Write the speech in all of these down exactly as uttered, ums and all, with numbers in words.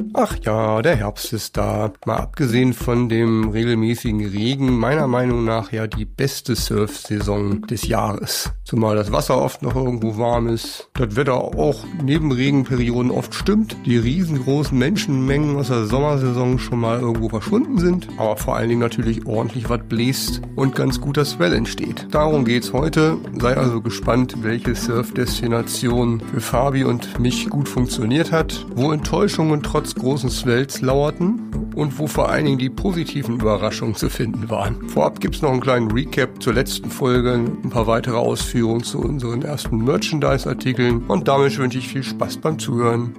Ach ja, der Herbst ist da. Mal abgesehen von dem regelmäßigen Regen, meiner Meinung nach ja die beste Surf-Saison des Jahres. Zumal das Wasser oft noch irgendwo warm ist. Das Wetter auch neben Regenperioden oft stimmt. Die riesengroßen Menschenmengen aus der Sommersaison schon mal irgendwo verschwunden sind. Aber vor allen Dingen natürlich ordentlich was bläst und ganz guter Swell entsteht. Darum geht's heute. Sei also gespannt, welche Surf-Destination für Fabi und mich gut funktioniert hat, wo Enttäuschungen trotz großen Swells lauerten und wo vor allen Dingen die positiven Überraschungen zu finden waren. Vorab gibt's noch einen kleinen Recap zur letzten Folge, ein paar weitere Ausführungen zu unseren ersten Merchandise-Artikeln und damit wünsche ich viel Spaß beim Zuhören.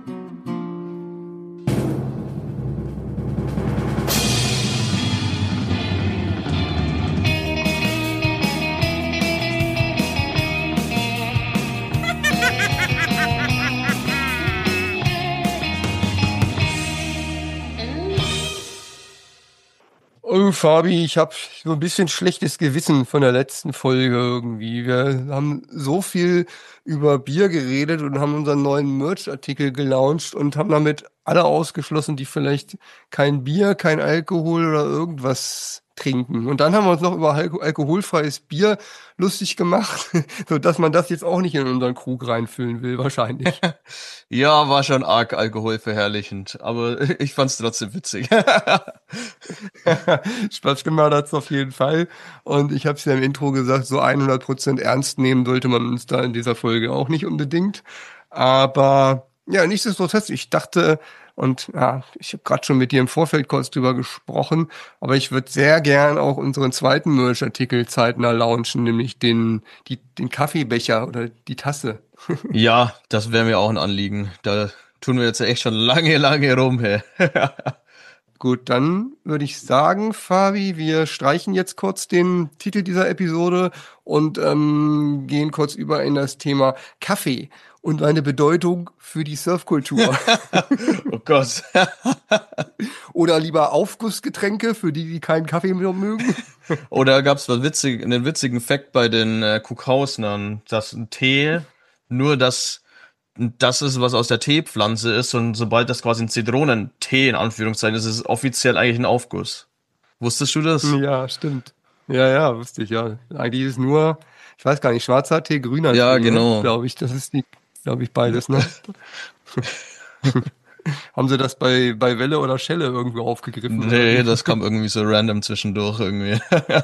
Oh, Fabi, ich habe so ein bisschen schlechtes Gewissen von der letzten Folge irgendwie. Wir haben so viel über Bier geredet und haben unseren neuen Merch-Artikel gelauncht und haben damit alle ausgeschlossen, die vielleicht kein Bier, kein Alkohol oder irgendwas trinken. Und dann haben wir uns noch über alko- alkoholfreies Bier lustig gemacht, sodass man das jetzt auch nicht in unseren Krug reinfüllen will, wahrscheinlich. Ja, war schon arg alkoholverherrlichend, aber ich fand's trotzdem witzig. Spaß gemacht hat's auf jeden Fall. Und ich habe es ja im Intro gesagt, so hundert Prozent ernst nehmen sollte man uns da in dieser Folge auch nicht unbedingt. Aber ja, nichtsdestotrotz, ich dachte, und ja, ich habe gerade schon mit dir im Vorfeld kurz drüber gesprochen, aber ich würde sehr gern auch unseren zweiten Merch-Artikel zeitnah launchen, nämlich den, die, den Kaffeebecher oder die Tasse. Ja, das wäre mir auch ein Anliegen. Da tun wir jetzt echt schon lange, lange rum, hey. Gut, dann würde ich sagen, Fabi, wir streichen jetzt kurz den Titel dieser Episode und ähm, gehen kurz über in das Thema Kaffee und seine Bedeutung für die Surfkultur. Oh Gott. Oder lieber Aufgussgetränke für die, die keinen Kaffee mehr mögen. Oder gab's was witzig, einen witzigen Fact bei den äh, Kuckhausnern, dass ein Tee nur das das ist, was aus der Teepflanze ist, und sobald das quasi ein Zitronentee in Anführungszeichen ist, ist es offiziell eigentlich ein Aufguss. Wusstest du das? Ja, stimmt. Ja, ja, wusste ich, ja. Eigentlich ist nur, ich weiß gar nicht, schwarzer Tee, grüner Tee. Ja, genau. Ne? Glaube ich, das ist die, glaube ich, beides, ne? Haben sie das bei, bei Welle oder Schelle irgendwo aufgegriffen? Nee, das kam irgendwie so random zwischendurch irgendwie.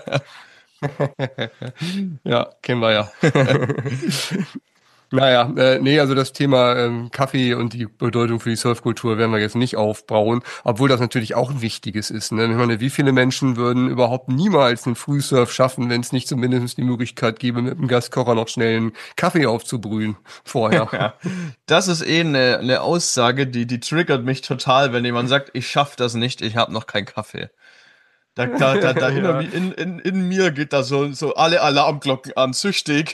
Ja, kennen wir ja. Naja, äh, nee, also das Thema ähm, Kaffee und die Bedeutung für die Surfkultur werden wir jetzt nicht aufbauen, obwohl das natürlich auch ein wichtiges ist. Ne? Ich meine, wie viele Menschen würden überhaupt niemals einen Frühsurf schaffen, wenn es nicht zumindest die Möglichkeit gäbe, mit dem Gaskocher noch schnell einen Kaffee aufzubrühen vorher. Ja, das ist eh eine, eine Aussage, die die triggert mich total, wenn jemand sagt, ich schaff das nicht, ich habe noch keinen Kaffee. Da, da, da, da Ja. in, in, in, in mir geht da so, so alle Alarmglocken an, süchtig.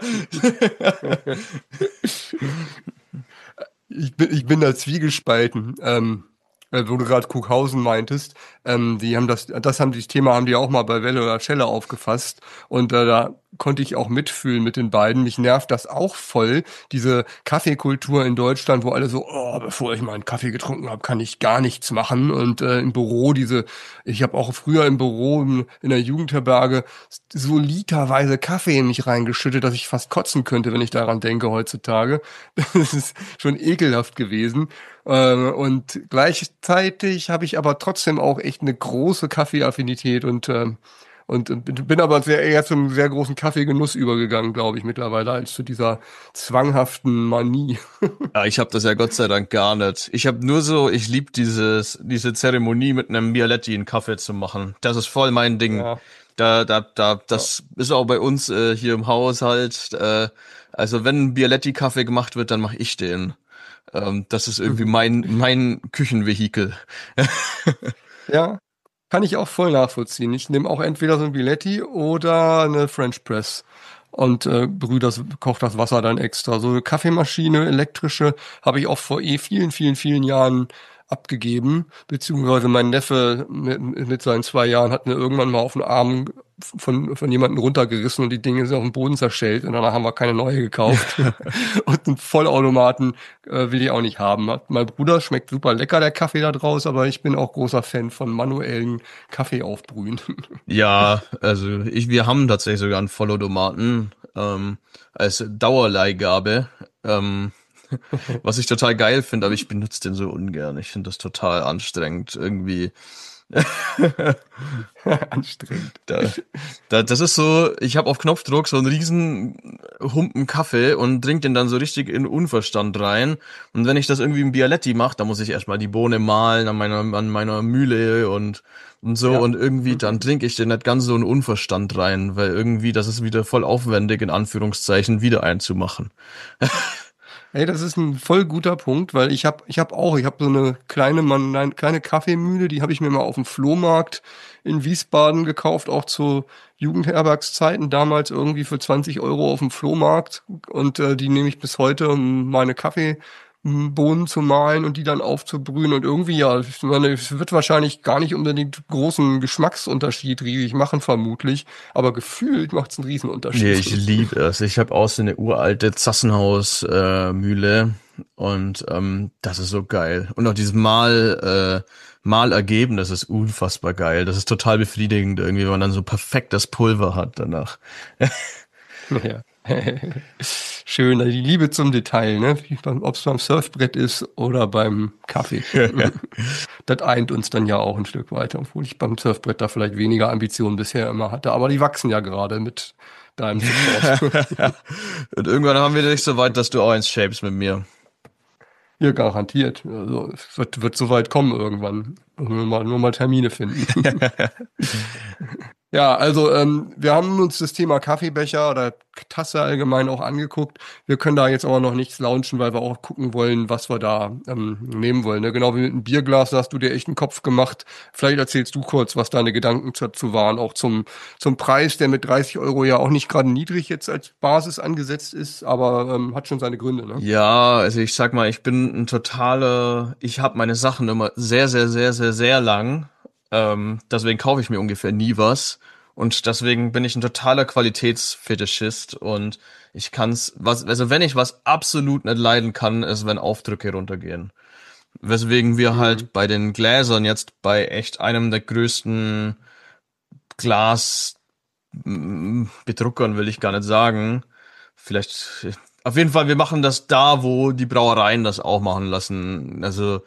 Ich bin, ich bin da zwiegespalten. Ähm, äh, wo du gerade Kuckhausen meintest, ähm, die haben das, das haben die das Thema haben die auch mal bei Welle oder Schelle aufgefasst und äh, da konnte ich auch mitfühlen mit den beiden. Mich nervt das auch voll, diese Kaffeekultur in Deutschland, wo alle so, oh, bevor ich mal einen Kaffee getrunken habe, kann ich gar nichts machen. Und äh, im Büro diese, ich habe auch früher im Büro in, in der Jugendherberge so literweise Kaffee in mich reingeschüttet, dass ich fast kotzen könnte, wenn ich daran denke heutzutage. Das ist schon ekelhaft gewesen. Äh, und gleichzeitig habe ich aber trotzdem auch echt eine große Kaffeeaffinität und äh, Und bin aber sehr, eher zum sehr großen Kaffeegenuss übergegangen, glaube ich, mittlerweile, als zu dieser zwanghaften Manie. Ja, ich habe das ja Gott sei Dank gar nicht. Ich habe nur so, ich lieb dieses, diese Zeremonie mit einem Bialetti einen Kaffee zu machen. Das ist voll mein Ding. Ja. Da, da, da, das ja. ist auch bei uns äh, hier im Haushalt. Äh, also wenn ein Bialetti-Kaffee gemacht wird, dann mache ich den. Ähm, das ist irgendwie mein, mein Küchenvehikel. Ja. Kann ich auch voll nachvollziehen. Ich nehme auch entweder so ein Bialetti oder eine French Press und äh, brühe das, koche das Wasser dann extra. So eine Kaffeemaschine, elektrische, habe ich auch vor eh vielen, vielen, vielen Jahren abgegeben. Beziehungsweise mein Neffe mit, mit seinen zwei Jahren hat mir irgendwann mal auf den Arm von, von jemandem runtergerissen und die Dinge sind auf dem Boden zerschellt und danach haben wir keine neue gekauft. Und einen Vollautomaten äh, will ich auch nicht haben. Mein Bruder schmeckt super lecker, der Kaffee da draus, aber ich bin auch großer Fan von manuellen Kaffee aufbrühen. Ja, also ich, wir haben tatsächlich sogar einen Vollautomaten ähm, als Dauerleihgabe, ähm, was ich total geil finde, aber ich benutze den so ungern. Ich finde das total anstrengend irgendwie. Anstrengend. Da, da, das ist so, ich habe auf Knopfdruck so einen riesen Humpen Kaffee und trink den dann so richtig in Unverstand rein. Und wenn ich das irgendwie im Bialetti mache, dann muss ich erstmal die Bohne mahlen an meiner, an meiner Mühle und, und so. Ja. Und irgendwie, dann trinke ich den nicht ganz so in Unverstand rein, weil irgendwie, das ist wieder voll aufwendig, in Anführungszeichen, wieder einzumachen. Ey, das ist ein voll guter Punkt, weil ich habe ich hab auch, ich habe so eine kleine Mann, eine kleine Kaffeemühle, die habe ich mir mal auf dem Flohmarkt in Wiesbaden gekauft, auch zu Jugendherbergszeiten, damals irgendwie für zwanzig Euro auf dem Flohmarkt und äh, die nehme ich bis heute, um meine Kaffeebohnen zu mahlen und die dann aufzubrühen und irgendwie, ja, ich meine, es wird wahrscheinlich gar nicht unbedingt großen Geschmacksunterschied riesig machen, vermutlich, aber gefühlt macht es einen Riesenunterschied. Nee, ich liebe es. Ich habe auch so eine uralte Zassenhaus-Mühle äh, Mühle und ähm, das ist so geil. Und auch dieses Mal, äh, Malergebnis ist unfassbar geil. Das ist total befriedigend irgendwie, wenn man dann so perfektes Pulver hat danach. Ja. Schön, also die Liebe zum Detail, ne? Ob es beim Surfbrett ist oder beim Kaffee. Das eint uns dann ja auch ein Stück weiter, obwohl ich beim Surfbrett da vielleicht weniger Ambitionen bisher immer hatte. Aber die wachsen ja gerade mit deinem Support. Und irgendwann haben wir dich so weit, dass du auch eins shapes mit mir. Ja, garantiert. Also es wird, wird so weit kommen irgendwann. Nur mal, nur mal Termine finden. Ja, also ähm, wir haben uns das Thema Kaffeebecher oder Tasse allgemein auch angeguckt. Wir können da jetzt aber noch nichts launchen, weil wir auch gucken wollen, was wir da ähm, nehmen wollen. Ne? Genau wie mit einem Bierglas, da hast du dir echt einen Kopf gemacht. Vielleicht erzählst du kurz, was deine Gedanken dazu waren, auch zum zum Preis, der mit dreißig Euro ja auch nicht gerade niedrig jetzt als Basis angesetzt ist, aber ähm, hat schon seine Gründe. Ne? Ja, also ich sag mal, ich bin ein totaler, ich habe meine Sachen immer sehr, sehr, sehr, sehr, sehr lang. Ähm, deswegen kaufe ich mir ungefähr nie was. Und deswegen bin ich ein totaler Qualitätsfetischist und ich kann's, was, also wenn ich was absolut nicht leiden kann, ist, wenn Aufdrücke runtergehen. Weswegen wir Mhm. halt bei den Gläsern jetzt bei echt einem der größten Glasbedruckern, will ich gar nicht sagen. Vielleicht, auf jeden Fall, wir machen das da, wo die Brauereien das auch machen lassen. Also,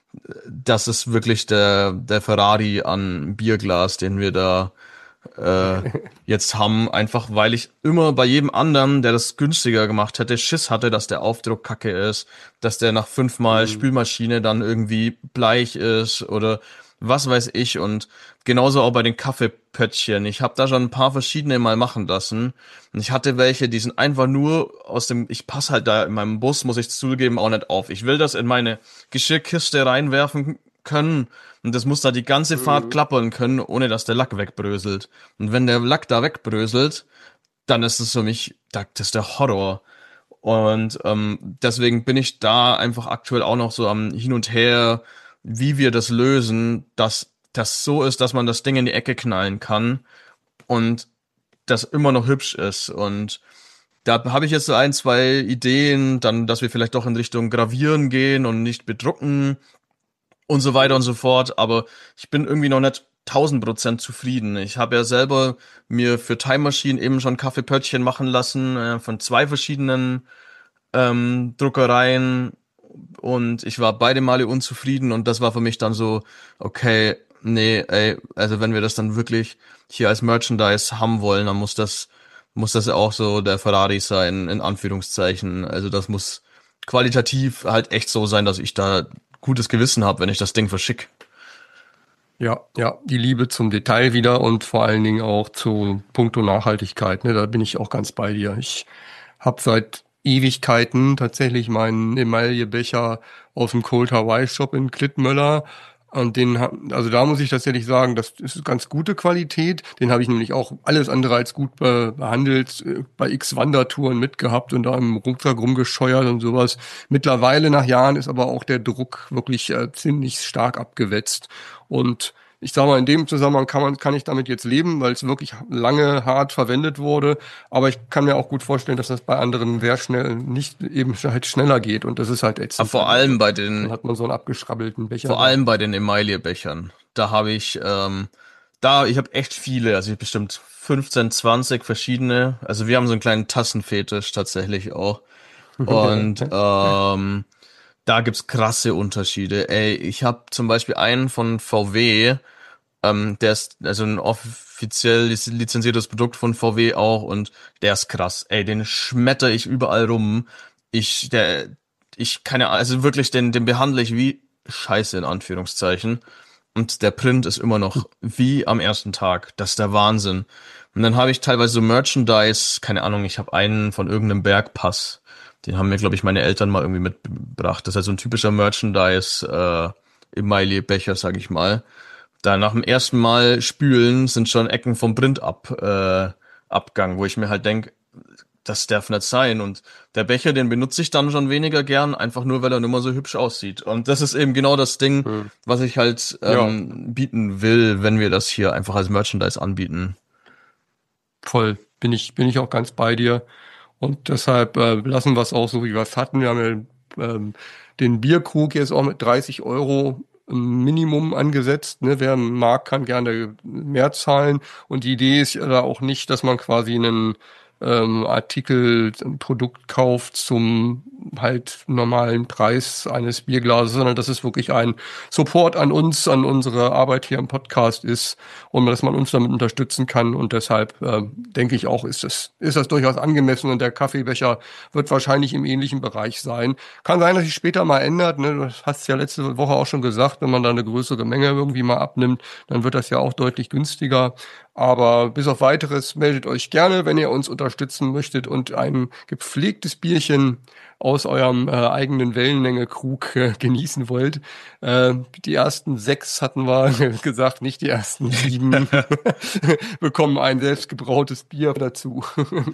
das ist wirklich der, der Ferrari an Bierglas, den wir da äh, jetzt haben, einfach weil ich immer bei jedem anderen, der das günstiger gemacht hätte, Schiss hatte, dass der Aufdruck kacke ist, dass der nach fünfmal Mhm. Spülmaschine dann irgendwie bleich ist oder was weiß ich. Und genauso auch bei den Kaffeepöttchen. Ich habe da schon ein paar verschiedene mal machen lassen. Und ich hatte welche, die sind einfach nur aus dem, ich passe halt da in meinem Bus, muss ich zugeben, auch nicht auf. Ich will das in meine Geschirrkiste reinwerfen können. Und das muss da die ganze Fahrt klappern können, ohne dass der Lack wegbröselt. Und wenn der Lack da wegbröselt, dann ist es für mich, das ist der Horror. Und ähm, deswegen bin ich da einfach aktuell auch noch so am Hin und Her, wie wir das lösen, dass das so ist, dass man das Ding in die Ecke knallen kann und das immer noch hübsch ist. Und da habe ich jetzt so ein, zwei Ideen, dann, dass wir vielleicht doch in Richtung Gravieren gehen und nicht bedrucken und so weiter und so fort, aber ich bin irgendwie noch nicht tausend Prozent zufrieden. Ich habe ja selber mir für Time Machine eben schon Kaffeepöttchen machen lassen äh, von zwei verschiedenen ähm, Druckereien und ich war beide Male unzufrieden und das war für mich dann so, okay, nee, ey, also wenn wir das dann wirklich hier als Merchandise haben wollen, dann muss das muss das auch so der Ferrari sein, in Anführungszeichen. Also das muss qualitativ halt echt so sein, dass ich da gutes Gewissen habe, wenn ich das Ding verschick. Ja, ja, die Liebe zum Detail wieder und vor allen Dingen auch zu puncto Nachhaltigkeit. Ne, da bin ich auch ganz bei dir. Ich habe seit Ewigkeiten tatsächlich meinen Emaillebecher aus dem Cold Hawaii Shop in Klittmöller. Und den, ha- also da muss ich tatsächlich sagen, das ist ganz gute Qualität. Den habe ich nämlich auch alles andere als gut be behandelt, äh, bei X Wandertouren mitgehabt und da im Rucksack rumgescheuert und sowas. Mittlerweile nach Jahren ist aber auch der Druck wirklich äh, ziemlich stark abgewetzt. Und ich sag mal, in dem Zusammenhang kann man, kann ich damit jetzt leben, weil es wirklich lange hart verwendet wurde. Aber ich kann mir auch gut vorstellen, dass das bei anderen sehr schnell nicht eben halt schneller geht. Und das ist halt Aber ätzend. vor Also, allem bei dann den, hat man so einen abgeschrabbelten Becher vor da. allem bei den Emaille-Bechern. Da habe ich, ähm, da, ich habe echt viele, also ich hab bestimmt fünfzehn, zwanzig verschiedene. Also wir haben so einen kleinen Tassenfetisch tatsächlich auch. Und ähm, da gibt's krasse Unterschiede. Ey, ich habe zum Beispiel einen von V W, ähm, der ist also ein offiziell liz- lizenziertes Produkt von V W auch und der ist krass. Ey, den schmetter ich überall rum. Ich, der, ich keine Ahnung, also wirklich, den, den behandle ich wie Scheiße in Anführungszeichen. Und der Print ist immer noch wie am ersten Tag. Das ist der Wahnsinn. Und dann habe ich teilweise so Merchandise, keine Ahnung, ich habe einen von irgendeinem Bergpass. Den haben mir, glaube ich, meine Eltern mal irgendwie mitgebracht. Das ist halt so ein typischer Merchandise, äh, Emaille-Becher, sag ich mal. Da nach dem ersten Mal spülen sind schon Ecken vom Print ab, äh, Abgang, wo ich mir halt denk, das darf nicht sein. Und der Becher, den benutze ich dann schon weniger gern, einfach nur, weil er nicht mehr so hübsch aussieht. Und das ist eben genau das Ding, Hm. was ich halt Ja, ähm, bieten will, wenn wir das hier einfach als Merchandise anbieten. voll. Bin ich, bin ich auch ganz bei dir. Und deshalb äh, lassen wir es auch so, wie wir es hatten. Wir haben ja ähm, den Bierkrug jetzt auch mit dreißig Euro Minimum angesetzt. Ne? Wer mag, kann gerne mehr zahlen. Und die Idee ist ja da auch nicht, dass man quasi einen ähm, Artikel, ein Produkt kauft zum halt normalen Preis eines Bierglases, sondern dass es wirklich ein Support an uns, an unsere Arbeit hier im Podcast ist und dass man uns damit unterstützen kann. Und deshalb äh, denke ich auch, ist das, ist das durchaus angemessen und der Kaffeebecher wird wahrscheinlich im ähnlichen Bereich sein. Kann sein, dass sich später mal ändert. Ne? Du hast es ja letzte Woche auch schon gesagt, wenn man da eine größere Menge irgendwie mal abnimmt, dann wird das ja auch deutlich günstiger. Aber bis auf weiteres meldet euch gerne, wenn ihr uns unterstützen möchtet und ein gepflegtes Bierchen aus eurem äh, eigenen Wellenlänge-Krug äh, genießen wollt. Äh, die ersten sechs hatten wir gesagt, nicht die ersten sieben bekommen ein selbstgebrautes Bier dazu.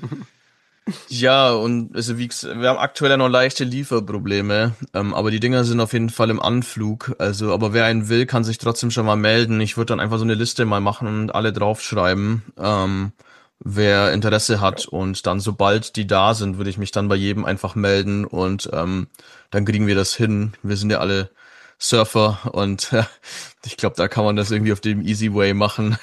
Ja, und also wie gesagt, wir haben aktuell ja noch leichte Lieferprobleme, ähm, aber die Dinger sind auf jeden Fall im Anflug. Also, aber wer einen will, kann sich trotzdem schon mal melden. Ich würde dann einfach so eine Liste mal machen und alle draufschreiben, ähm, wer Interesse hat. Und dann, sobald die da sind, würde ich mich dann bei jedem einfach melden und ähm, dann kriegen wir das hin. Wir sind ja alle Surfer und äh, ich glaube, da kann man das irgendwie auf dem Easy Way machen.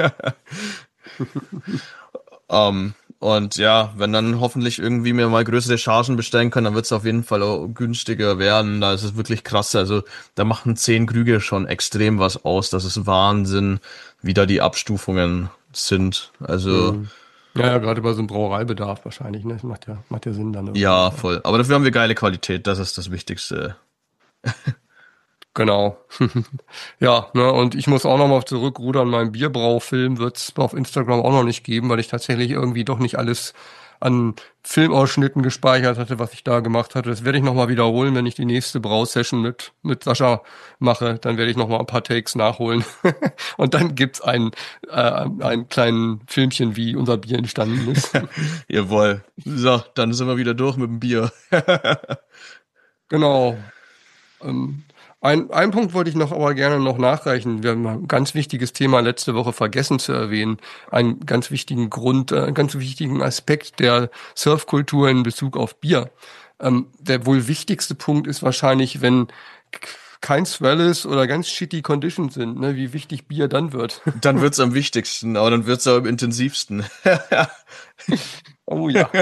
Ähm, und ja, wenn dann hoffentlich irgendwie mir mal größere Chargen bestellen können, dann wird es auf jeden Fall auch günstiger werden. Da ist es wirklich krass. Also da machen zehn Krüge schon extrem was aus. Das ist Wahnsinn, wie da die Abstufungen sind. Also Hm. Ja, ja, gerade bei so einem Brauereibedarf wahrscheinlich, ne? Das macht ja, macht ja Sinn dann irgendwie. ja, Ja. voll. Aber dafür haben wir geile Qualität. Das ist das Wichtigste. Genau. Ja, ne, und ich muss auch noch mal zurückrudern. Mein Bierbraufilm wird es auf Instagram auch noch nicht geben, weil ich tatsächlich irgendwie doch nicht alles an Filmausschnitten gespeichert hatte, was ich da gemacht hatte. Das werde ich noch mal wiederholen, wenn ich die nächste Brausession mit mit Sascha mache. Dann werde ich noch mal ein paar Takes nachholen. Und dann gibt's ein äh, ein kleinen Filmchen, wie unser Bier entstanden ist. Jawohl. So, dann sind wir wieder durch mit dem Bier. Genau. Ähm, ein, ein Punkt wollte ich noch aber gerne noch nachreichen. Wir haben ein ganz wichtiges Thema letzte Woche vergessen zu erwähnen. Einen ganz wichtigen Grund, äh, einen ganz wichtigen Aspekt der Surfkultur in Bezug auf Bier. Ähm, der wohl wichtigste Punkt ist wahrscheinlich, wenn k- kein Swell ist oder ganz shitty Conditions sind, ne, wie wichtig Bier dann wird. Dann wird's am wichtigsten, aber dann wird's auch am intensivsten. Oh ja.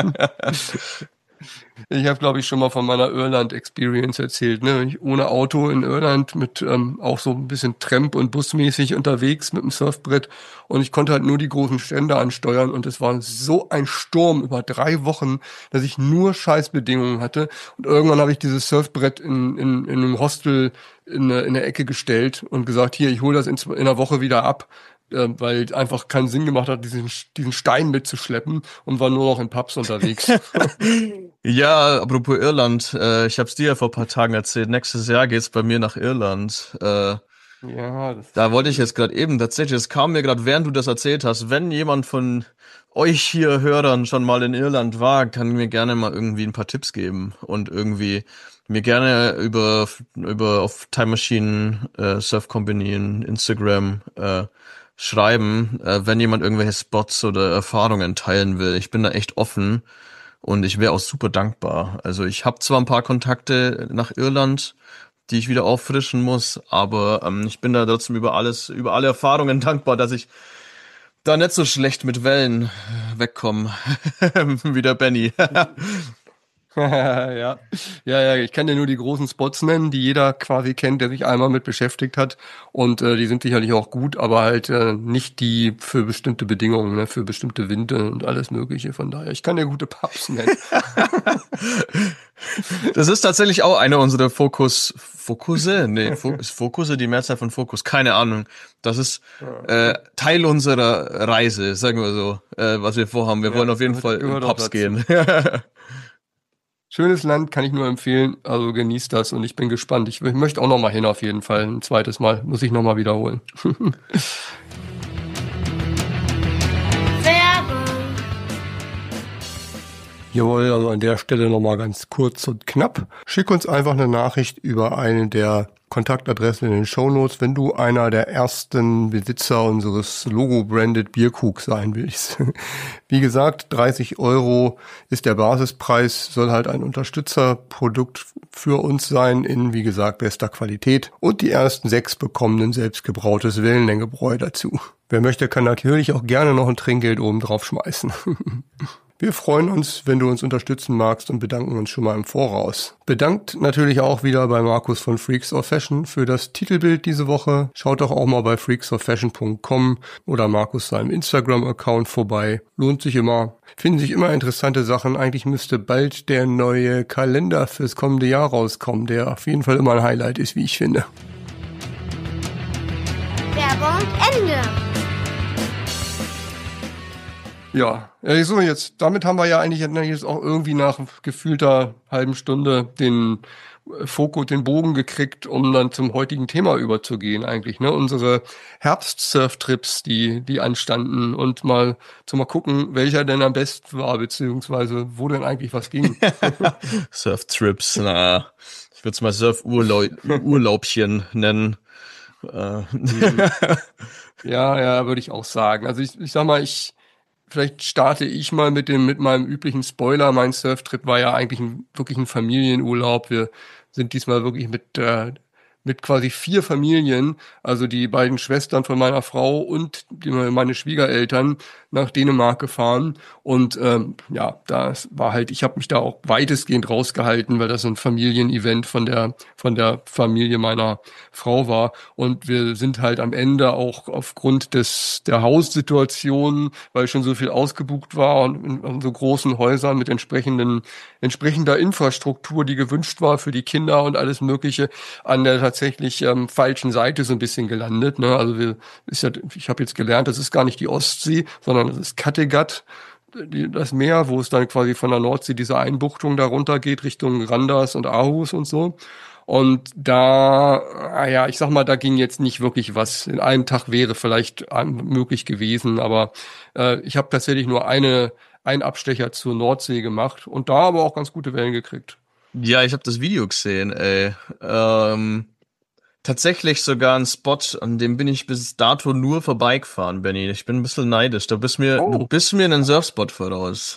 Ich habe, glaube ich, schon mal von meiner Irland-Experience erzählt. Ne? Ich ohne Auto in Irland mit ähm, auch so ein bisschen Tramp- und Busmäßig unterwegs mit dem Surfbrett und ich konnte halt nur die großen Strände ansteuern und es war so ein Sturm über drei Wochen, dass ich nur Scheißbedingungen hatte und irgendwann habe ich dieses Surfbrett in, in, in einem Hostel in, in der Ecke gestellt und gesagt, hier, ich hole das in, in einer Woche wieder ab, äh, weil es einfach keinen Sinn gemacht hat, diesen, diesen Stein mitzuschleppen und war nur noch in Pubs unterwegs. Ja, apropos Irland, äh, ich hab's dir ja vor ein paar Tagen erzählt. Nächstes Jahr geht's bei mir nach Irland. Äh, Ja, das da wollte ich jetzt gerade eben tatsächlich, es kam mir gerade, während du das erzählt hast, wenn jemand von euch hier Hörern schon mal in Irland war, kann mir gerne mal irgendwie ein paar Tipps geben und irgendwie mir gerne über über auf Time Machine, äh, Surf Company, Instagram äh, schreiben, äh, wenn jemand irgendwelche Spots oder Erfahrungen teilen will. Ich bin da echt offen und ich wäre auch super dankbar. Also ich habe zwar ein paar Kontakte nach Irland, die ich wieder auffrischen muss, aber ähm, ich bin da trotzdem über alles, über alle Erfahrungen dankbar, dass ich da nicht so schlecht mit Wellen wegkomme wie der Benny. Ja, ja, ja, ich kann dir nur die großen Spots nennen, die jeder quasi kennt, der sich einmal mit beschäftigt hat. Und äh, die sind sicherlich auch gut, aber halt äh, nicht die für bestimmte Bedingungen, ne, für bestimmte Winde und alles Mögliche. Von daher, ich kann dir gute Pubs nennen. Das ist tatsächlich auch eine unserer Fokus, Fokusse? Nee, Fo- ist Fokusse die Mehrzahl von Fokus? Keine Ahnung. Das ist äh, Teil unserer Reise, sagen wir so, äh, was wir vorhaben. Wir Ja, wollen auf jeden gehört, Fall in gehört auch Pubs dazu. gehen. Schönes Land, kann ich nur empfehlen. Also genießt das und ich bin gespannt. Ich, ich möchte auch noch mal hin auf jeden Fall. Ein zweites Mal muss ich noch mal wiederholen. Werbung. Jawohl, also an der Stelle nochmal ganz kurz und knapp. Schick uns einfach eine Nachricht über eine der Kontaktadressen in den Shownotes, wenn du einer der ersten Besitzer unseres Logo-branded Bierkrug sein willst. Wie gesagt, dreißig Euro ist der Basispreis, soll halt ein Unterstützerprodukt für uns sein in, wie gesagt, bester Qualität. Und die ersten sechs bekommen ein selbstgebrautes Wellenlängebräu dazu. Wer möchte, kann natürlich auch gerne noch ein Trinkgeld oben drauf schmeißen. Wir freuen uns, wenn du uns unterstützen magst und bedanken uns schon mal im Voraus. Bedankt natürlich auch wieder bei Markus von Freaks of Fashion für das Titelbild diese Woche. Schaut doch auch mal bei freaks of fashion punkt com oder Markus seinem Instagram-Account vorbei. Lohnt sich immer. Finden sich immer interessante Sachen. Eigentlich müsste bald der neue Kalender fürs kommende Jahr rauskommen, der auf jeden Fall immer ein Highlight ist, wie ich finde. Werbung Ende. Ja, ja, so jetzt, damit haben wir ja eigentlich jetzt auch irgendwie nach gefühlter halben Stunde den Fokus, den Bogen gekriegt, um dann zum heutigen Thema überzugehen eigentlich, ne? Unsere Herbst-Surf-Trips, die, die anstanden und mal zu mal gucken, welcher denn am besten war, beziehungsweise wo denn eigentlich was ging. Surf-Trips, na, ich würde es mal Surf-Urlaubchen nennen. Äh. Ja, ja, würde ich auch sagen. Also ich, ich sag mal, ich Vielleicht starte ich mal mit dem, mit meinem üblichen Spoiler. Mein Surftrip war ja eigentlich ein, wirklich ein Familienurlaub. Wir sind diesmal wirklich mit, äh, mit quasi vier Familien, also die beiden Schwestern von meiner Frau und die, meine Schwiegereltern nach Dänemark gefahren. Und ähm, ja, das war halt, ich habe mich da auch weitestgehend rausgehalten, weil das so ein Familienevent von der von der Familie meiner Frau war. Und wir sind halt am Ende auch aufgrund des der Haussituation, weil schon so viel ausgebucht war und in, in so großen Häusern mit entsprechenden entsprechender Infrastruktur, die gewünscht war für die Kinder und alles Mögliche, an der tatsächlich ähm, falschen Seite so ein bisschen gelandet. Ne? Also wir, ist ja, ich habe jetzt gelernt, das ist gar nicht die Ostsee, sondern das ist Kattegat, die, das Meer, wo es dann quasi von der Nordsee diese Einbuchtung da runter geht Richtung Randers und Aarhus und so. Und da, ah ja, ich sag mal, da ging jetzt nicht wirklich was. In einem Tag wäre vielleicht möglich gewesen, aber äh, ich habe tatsächlich nur eine einen Abstecher zur Nordsee gemacht und da aber auch ganz gute Wellen gekriegt. Ja, ich habe das Video gesehen, ey. Ähm, tatsächlich sogar ein Spot, an dem bin ich bis dato nur vorbeigefahren, Benny. Ich bin ein bisschen neidisch. Du bist mir, du Oh. bist mir einen Surfspot voraus.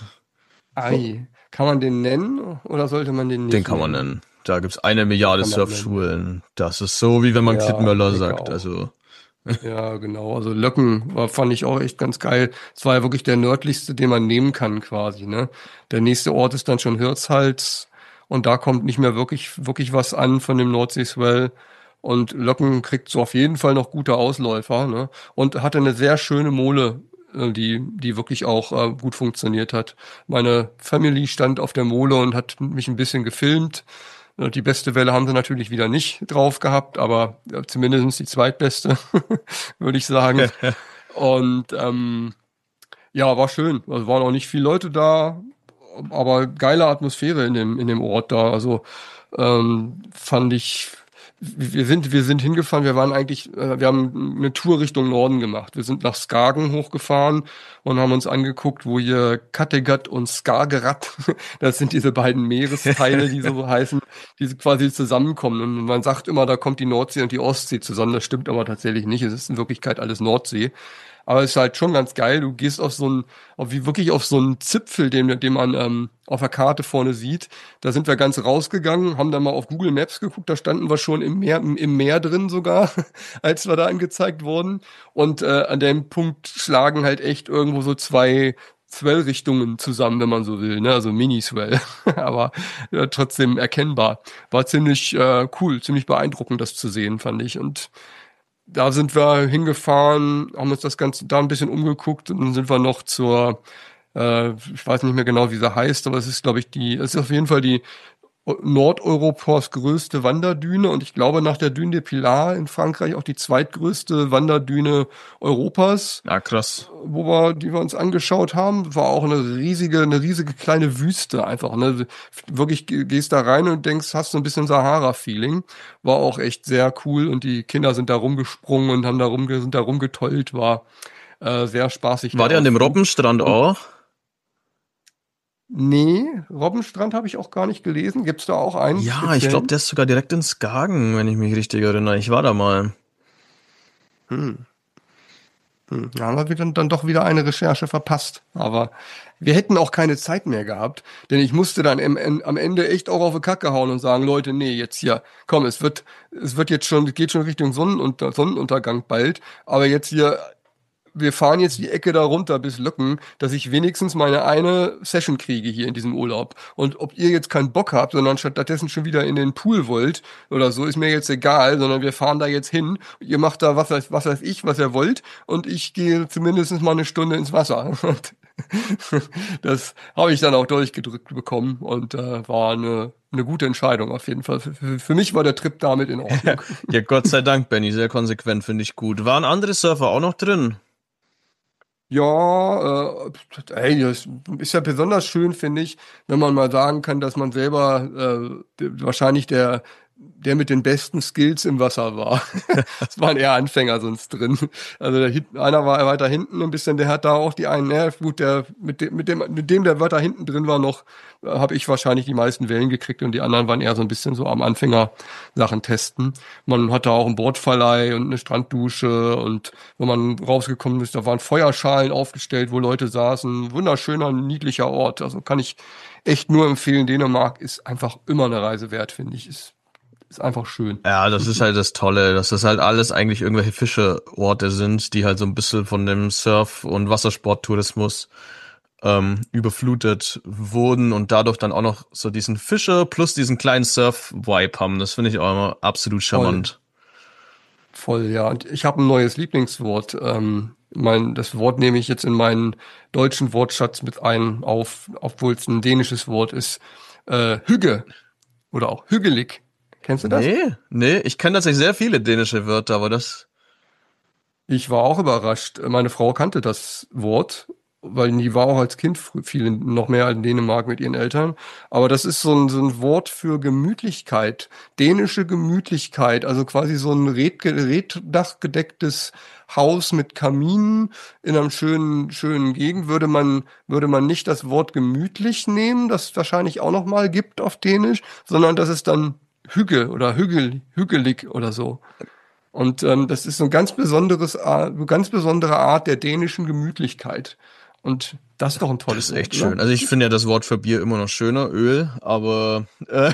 Ei, kann man den nennen oder sollte man den nicht Den kann man nennen? nennen. Da gibt's eine Milliarde Kann man Surfschulen. Das ist so, wie wenn man Ja, Klittmöller ich denke sagt. auch. Also, Ja, genau. Also Löcken war, fand ich auch echt ganz geil. Es war ja wirklich der nördlichste, den man nehmen kann quasi, ne? Der nächste Ort ist dann schon Hirtshals und da kommt nicht mehr wirklich, wirklich was an von dem Nordsee-Swell. Und Löcken kriegt so auf jeden Fall noch gute Ausläufer, ne? Und hatte eine sehr schöne Mole, äh, die, die wirklich auch äh, gut funktioniert hat. Meine Family stand auf der Mole und hat mich ein bisschen gefilmt. Die beste Welle haben sie natürlich wieder nicht drauf gehabt, aber zumindest die zweitbeste, würde ich sagen. Und ähm, ja, war schön. Also waren auch nicht viele Leute da, aber geile Atmosphäre in dem in dem Ort da. Also ähm, fand ich wir sind, wir sind hingefahren, wir waren eigentlich, äh, wir haben eine Tour Richtung Norden gemacht. Wir sind nach Skagen hochgefahren und haben uns angeguckt, wo hier Kattegat und Skagerrak, das sind diese beiden Meeresteile, die so heißen, die quasi zusammenkommen. Und man sagt immer, da kommt die Nordsee und die Ostsee zusammen. Das stimmt aber tatsächlich nicht. Es ist in Wirklichkeit alles Nordsee. Aber es ist halt schon ganz geil. Du gehst auf so einen, auf wie wirklich auf so einen Zipfel, den, den man ähm, auf der Karte vorne sieht. Da sind wir ganz rausgegangen, haben dann mal auf Google Maps geguckt. Da standen wir schon im Meer, im Meer drin sogar, als wir da angezeigt wurden. Und äh, an dem Punkt schlagen halt echt irgendwo so zwei Swell-Richtungen zusammen, wenn man so will, ne? Also Mini-Swell, aber ja, trotzdem erkennbar. War ziemlich äh, cool, ziemlich beeindruckend, das zu sehen, fand ich. Und da sind wir hingefahren, haben uns das Ganze da ein bisschen umgeguckt und dann sind wir noch zur, äh, ich weiß nicht mehr genau, wie sie heißt, aber es ist, glaube ich, die, es ist auf jeden Fall die Nordeuropas größte Wanderdüne und ich glaube nach der Dune des Pilar in Frankreich auch die zweitgrößte Wanderdüne Europas. Ja, krass. Wo wir, die wir uns angeschaut haben, war auch eine riesige, eine riesige kleine Wüste einfach, ne? Wirklich gehst da rein und denkst, hast so ein bisschen Sahara-Feeling. War auch echt sehr cool und die Kinder sind da rumgesprungen und haben da rum, sind da rumgetollt, war äh, sehr spaßig. War der an dem Robbenstrand auch? Nee, Robbenstrand habe ich auch gar nicht gelesen. Gibt's da auch einen? Ja, speziellen? ich glaube, der ist sogar direkt in Skagen, wenn ich mich richtig erinnere. Ich war da mal. Hm. Hm. Da haben wir wieder, dann doch wieder eine Recherche verpasst. Aber wir hätten auch keine Zeit mehr gehabt, denn ich musste dann im, im, am Ende echt auch auf die Kacke hauen und sagen, Leute, nee, jetzt hier, komm, es wird, es wird jetzt schon, es geht schon Richtung Sonnenunter, Sonnenuntergang bald, aber jetzt hier, wir fahren jetzt die Ecke da runter bis Löcken, dass ich wenigstens meine eine Session kriege hier in diesem Urlaub. Und ob ihr jetzt keinen Bock habt, sondern stattdessen schon wieder in den Pool wollt oder so, ist mir jetzt egal, sondern wir fahren da jetzt hin. Ihr macht da was weiß, was weiß ich, was ihr wollt und ich gehe zumindest mal eine Stunde ins Wasser. Und das habe ich dann auch durchgedrückt bekommen und äh, war eine, eine gute Entscheidung auf jeden Fall. Für, für, für mich war der Trip damit in Ordnung. Ja, Gott sei Dank, Benny, sehr konsequent, finde ich gut. Waren andere Surfer auch noch drin? Ja, äh, ey, das ist ja besonders schön, finde ich, wenn man mal sagen kann, dass man selber äh, wahrscheinlich der der mit den besten Skills im Wasser war. Es waren eher Anfänger sonst drin. Also der, einer war weiter hinten ein bisschen, der hat da auch die einen, ja gut, der mit dem, mit dem, mit dem, der weiter hinten drin war noch, äh, habe ich wahrscheinlich die meisten Wellen gekriegt und die anderen waren eher so ein bisschen so am Anfänger Sachen testen. Man hatte auch einen Bordverleih und eine Stranddusche und wenn man rausgekommen ist, da waren Feuerschalen aufgestellt, wo Leute saßen. Wunderschöner, niedlicher Ort. Also kann ich echt nur empfehlen. Dänemark ist einfach immer eine Reise wert, finde ich. Ist Ist einfach schön. Ja, das ist halt das Tolle, dass das halt alles eigentlich irgendwelche Fischeorte sind, die halt so ein bisschen von dem Surf- und Wassersporttourismus ähm, überflutet wurden und dadurch dann auch noch so diesen Fischer plus diesen kleinen Surf-Vibe haben. Das finde ich auch immer absolut charmant. Voll, Voll ja. Und ich habe ein neues Lieblingswort. Ähm, mein, das Wort nehme ich jetzt in meinen deutschen Wortschatz mit ein, auf, obwohl es ein dänisches Wort ist. Äh, Hügge oder auch hügelig. Kennst du das? Nee, nee, ich kenne tatsächlich sehr viele dänische Wörter, aber das... Ich war auch überrascht. Meine Frau kannte das Wort, weil die war auch als Kind viel noch mehr in Dänemark mit ihren Eltern. Aber das ist so ein, so ein Wort für Gemütlichkeit, dänische Gemütlichkeit, also quasi so ein Red, reddachgedecktes Haus mit Kaminen in einem schönen, schönen Gegend. Würde man, würde man nicht das Wort gemütlich nehmen, das es wahrscheinlich auch noch mal gibt auf Dänisch, sondern das ist dann Hügge oder Hügel, hügelig oder so. Und ähm, das ist so ein ganz besonderes, eine ganz besondere Art der dänischen Gemütlichkeit. Und das ist doch ein tolles Wort. Das ist echt Wort, schön. Also ich finde ja das Wort für Bier immer noch schöner, Öl, aber äh,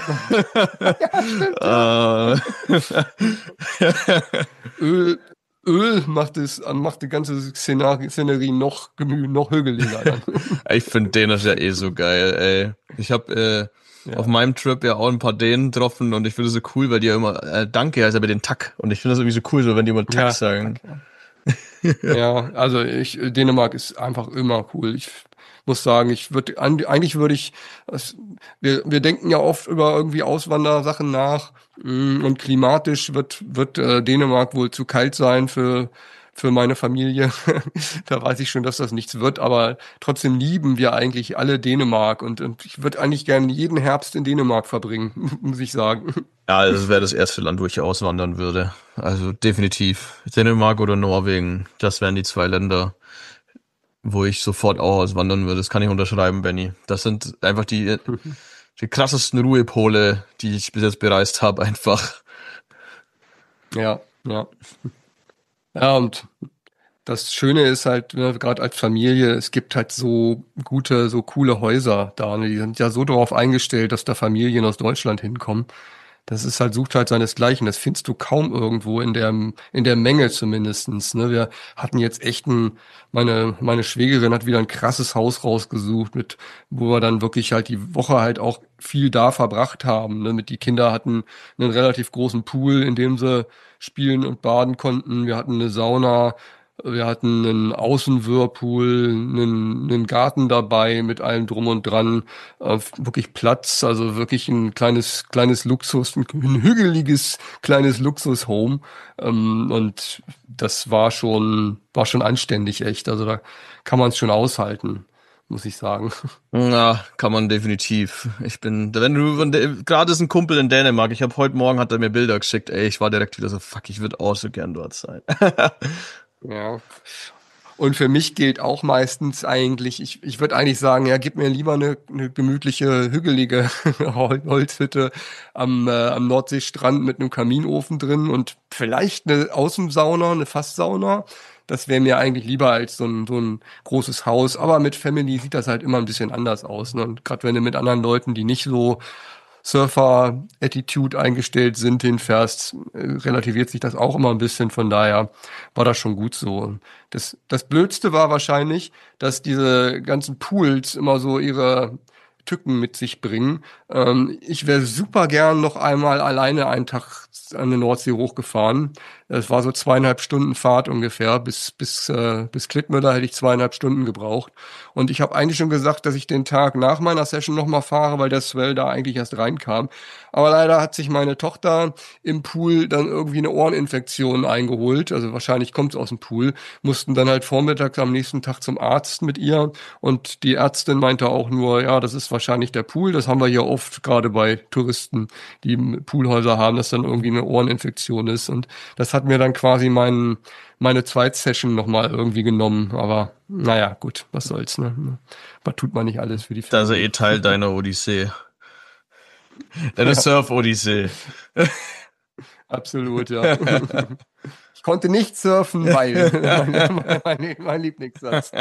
ja, stimmt, ja. Öl, Öl macht es, macht die ganze Szenarie, Szenerie noch gemü, noch hügeliger dann. Ich finde Dänisch ja eh so geil, ey. Ich habe äh, Ja. auf meinem Trip ja auch ein paar Dänen getroffen und ich finde es so cool, weil die ja immer, äh, danke heißt aber den Tack und ich finde das irgendwie so cool, so wenn die immer Tack ja, sagen. Ja, also ich, Dänemark ist einfach immer cool. Ich muss sagen, ich würde, eigentlich würde ich, wir, wir denken ja oft über irgendwie Auswandersachen nach und klimatisch wird, wird Dänemark wohl zu kalt sein für für meine Familie. Da weiß ich schon, dass das nichts wird, aber trotzdem lieben wir eigentlich alle Dänemark und, und ich würde eigentlich gerne jeden Herbst in Dänemark verbringen, muss ich sagen. Ja, das wäre das erste Land, wo ich auswandern würde. Also definitiv. Dänemark oder Norwegen, das wären die zwei Länder, wo ich sofort auch auswandern würde. Das kann ich unterschreiben, Benny. Das sind einfach die, die krassesten Ruhepole, die ich bis jetzt bereist habe, einfach. Ja, ja. Ja, und das Schöne ist halt, ne, gerade als Familie, es gibt halt so gute, so coole Häuser da. Ne? Die sind ja so darauf eingestellt, dass da Familien aus Deutschland hinkommen. Das ist halt, sucht halt seinesgleichen. Das findest du kaum irgendwo in der, in der Menge zumindestens. Ne? Wir hatten jetzt echt ein, meine, meine Schwägerin hat wieder ein krasses Haus rausgesucht, mit, wo wir dann wirklich halt die Woche halt auch viel da verbracht haben. Ne? Mit die Kinder hatten einen relativ großen Pool, in dem sie spielen und baden konnten. Wir hatten eine Sauna. Wir hatten einen Außenwhirlpool, einen, einen Garten dabei mit allem drum und dran, äh, wirklich Platz, also wirklich ein kleines, kleines Luxus, ein, ein hügeliges kleines Luxus-Home. Ähm, und das war schon, war schon anständig, echt. Also da kann man es schon aushalten, muss ich sagen. Ja, kann man definitiv. Ich bin, wenn du, wenn der, gerade ist ein Kumpel in Dänemark. Ich habe heute Morgen hat er mir Bilder geschickt. Ey, ich war direkt wieder so, fuck, ich würde auch so gern dort sein. Ja. Und für mich gilt auch meistens eigentlich, ich, ich würde eigentlich sagen, ja, gib mir lieber eine, eine gemütliche, hügelige Hol- Holzhütte am, äh, am Nordseestrand mit einem Kaminofen drin und vielleicht eine Außensauna, eine Fasssauna. Das wäre mir eigentlich lieber als so ein, so ein großes Haus. Aber mit Family sieht das halt immer ein bisschen anders aus. Ne? Und gerade wenn du mit anderen Leuten, die nicht so Surfer-Attitude eingestellt sind, hinfährst, äh, relativiert sich das auch immer ein bisschen. Von daher war das schon gut so. Das, das Blödste war wahrscheinlich, dass diese ganzen Pools immer so ihre Tücken mit sich bringen. Ähm, ich wäre super gern noch einmal alleine einen Tag an der Nordsee hochgefahren. Es war so zweieinhalb Stunden Fahrt ungefähr. Bis, bis, äh, bis Klittmüller hätte ich zweieinhalb Stunden gebraucht. Und ich habe eigentlich schon gesagt, dass ich den Tag nach meiner Session nochmal fahre, weil der Swell da eigentlich erst reinkam. Aber leider hat sich meine Tochter im Pool dann irgendwie eine Ohreninfektion eingeholt. Also wahrscheinlich kommt es aus dem Pool. Mussten dann halt vormittags am nächsten Tag zum Arzt mit ihr. Und die Ärztin meinte auch nur, ja, das ist wahrscheinlich der Pool. Das haben wir hier oft, gerade bei Touristen, die Poolhäuser haben, dass dann irgendwie eine Ohreninfektion ist. Und das hat mir dann quasi meinen, meine Zweitsession nochmal irgendwie genommen. Aber naja, gut, was soll's, ne? Was tut man nicht alles für die Das ist eh Teil deiner Odyssee. Deine Ja. Surf-Odyssee. Absolut, ja. Ich konnte nicht surfen, weil mein, mein, mein Lieblingssatz.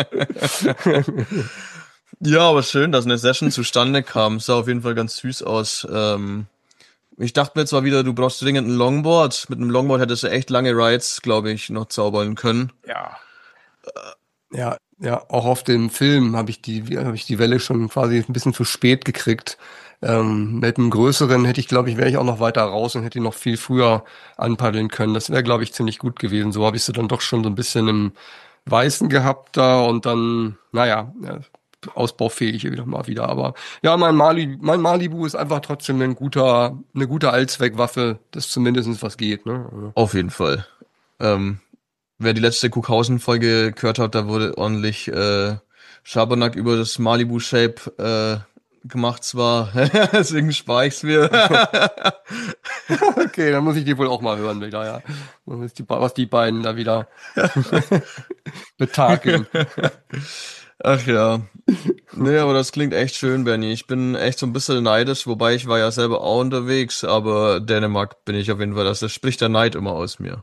Ja, aber schön, dass eine Session zustande kam. Sah auf jeden Fall ganz süß aus. Ähm, ich dachte mir zwar wieder, du brauchst dringend ein Longboard. Mit einem Longboard hättest du echt lange Rides, glaube ich, noch zaubern können. Ja. Ja, ja, auch auf dem Film habe ich die, habe ich die Welle schon quasi ein bisschen zu spät gekriegt. Ähm, mit einem größeren hätte ich, glaube ich, wäre ich auch noch weiter raus und hätte ihn noch viel früher anpaddeln können. Das wäre, glaube ich, ziemlich gut gewesen. So habe ich sie dann doch schon so ein bisschen im Weißen gehabt da und dann, naja, ja, ausbaufähig wieder mal wieder. Aber ja, mein Mali, mein Malibu ist einfach trotzdem ein guter, eine gute Allzweckwaffe, das zumindest was geht, ne? Also, Auf jeden Fall. Ähm, wer die letzte Kuckhausen-Folge gehört hat, da wurde ordentlich äh, Schabernack über das Malibu-Shape äh, gemacht zwar. Deswegen spare ich's mir. okay, dann muss ich die wohl auch mal hören wieder, ja. Was die, was die beiden da wieder betakeln. Ach ja. Nee, aber das klingt echt schön, Benny. Ich bin echt so ein bisschen neidisch, wobei ich war ja selber auch unterwegs, aber Dänemark bin ich auf jeden Fall, das, das spricht der Neid immer aus mir.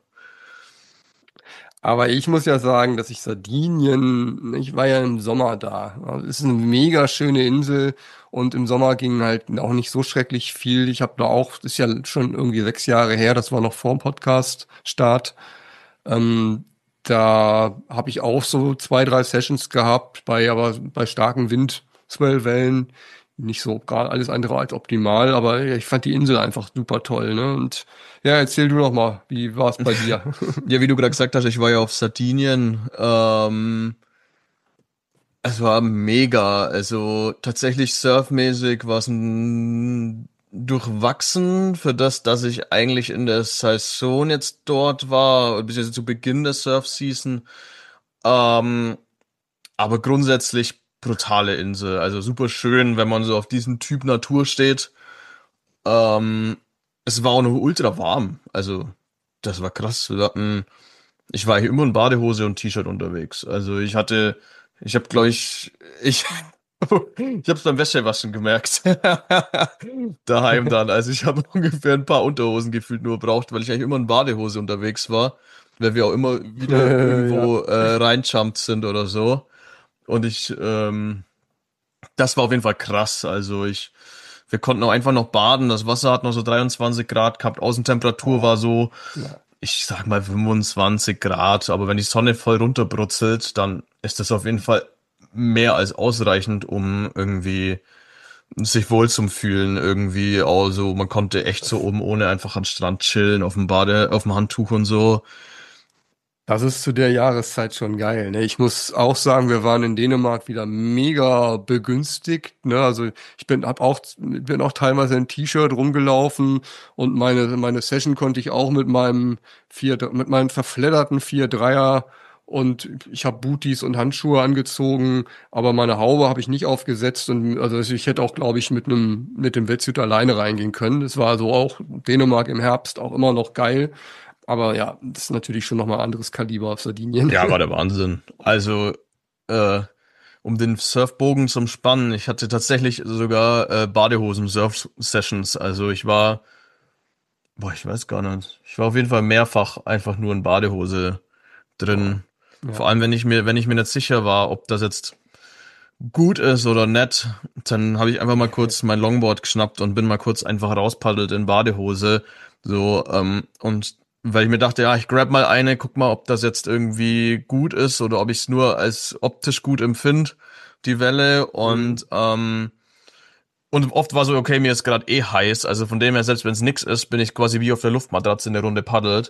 Aber ich muss ja sagen, dass ich Sardinien, ich war ja im Sommer da. Es ist eine mega schöne Insel und im Sommer ging halt auch nicht so schrecklich viel. Ich habe da auch, das ist ja schon irgendwie sechs Jahre her, das war noch vor dem Podcast-Start. Ähm, da habe ich auch so zwei, drei Sessions gehabt, bei aber bei starkem Wind, Swellwellen. Nicht so gerade alles andere als optimal, aber ja, ich fand die Insel einfach super toll, ne? Und ja, erzähl du doch mal, wie war es bei dir? Ja, wie du gerade gesagt hast, ich war ja auf Sardinien. Ähm, es war mega. Also tatsächlich surfmäßig war es ein durchwachsen für das, dass ich eigentlich in der Saison jetzt dort war, beziehungsweise zu Beginn der Surf-Season. Ähm, aber grundsätzlich brutale Insel. Also super schön, wenn man so auf diesen Typ Natur steht. Ähm, es war auch noch ultra warm. Also das war krass. Wir hatten, ich war hier immer in Badehose und T-Shirt unterwegs. Also ich hatte, ich habe glaube ich, ich ich habe es beim Wäschewaschen gemerkt. Daheim dann. Also ich habe ungefähr ein paar Unterhosen gefühlt nur braucht, weil ich eigentlich immer in Badehose unterwegs war, weil wir auch immer wieder Äh, ja. irgendwo äh, reinjumpt sind oder so. Und ich, ähm, das war auf jeden Fall krass. Also ich, wir konnten auch einfach noch baden. Das Wasser hat noch so dreiundzwanzig Grad gehabt. Außentemperatur war so, Ja. ich sag mal fünfundzwanzig Grad. Aber wenn die Sonne voll runterbrutzelt, dann ist das auf jeden Fall mehr als ausreichend, um irgendwie sich wohl zum Fühlen irgendwie. Also man konnte echt so oben ohne einfach am Strand chillen, auf dem Bade, auf dem Handtuch und so. Das ist zu der Jahreszeit schon geil, ne? Ich muss auch sagen, wir waren in Dänemark wieder mega begünstigt, ne? Also ich bin hab auch bin auch teilweise in T-Shirt rumgelaufen und meine meine Session konnte ich auch mit meinem vier mit meinem verfledderten vier Dreier und ich habe Booties und Handschuhe angezogen, aber meine Haube habe ich nicht aufgesetzt und also ich hätte auch, glaube ich, mit einem mit dem Wetsuit alleine reingehen können. Das war also auch Dänemark im Herbst auch immer noch geil. Aber ja, das ist natürlich schon nochmal ein anderes Kaliber auf Sardinien. Ja, war der Wahnsinn. Also, äh, um den Surfbogen zum Spannen, ich hatte tatsächlich sogar äh, Badehosen-Surf-Sessions. Also ich war, boah, ich weiß gar nicht. Ich war auf jeden Fall mehrfach einfach nur in Badehose drin. Vor Ja. allem, wenn ich mir, wenn ich mir nicht sicher war, ob das jetzt gut ist oder nett, dann habe ich einfach mal kurz mein Longboard geschnappt und bin mal kurz einfach rauspaddelt in Badehose. So, ähm, und weil ich mir dachte, ja, ich grab mal eine, guck mal, ob das jetzt irgendwie gut ist oder ob ich es nur als optisch gut empfinde, die Welle. Und ähm, und oft war so, okay, mir ist gerade eh heiß, also von dem her, selbst wenn es nix ist, bin ich quasi wie auf der Luftmatratze in der Runde paddelt.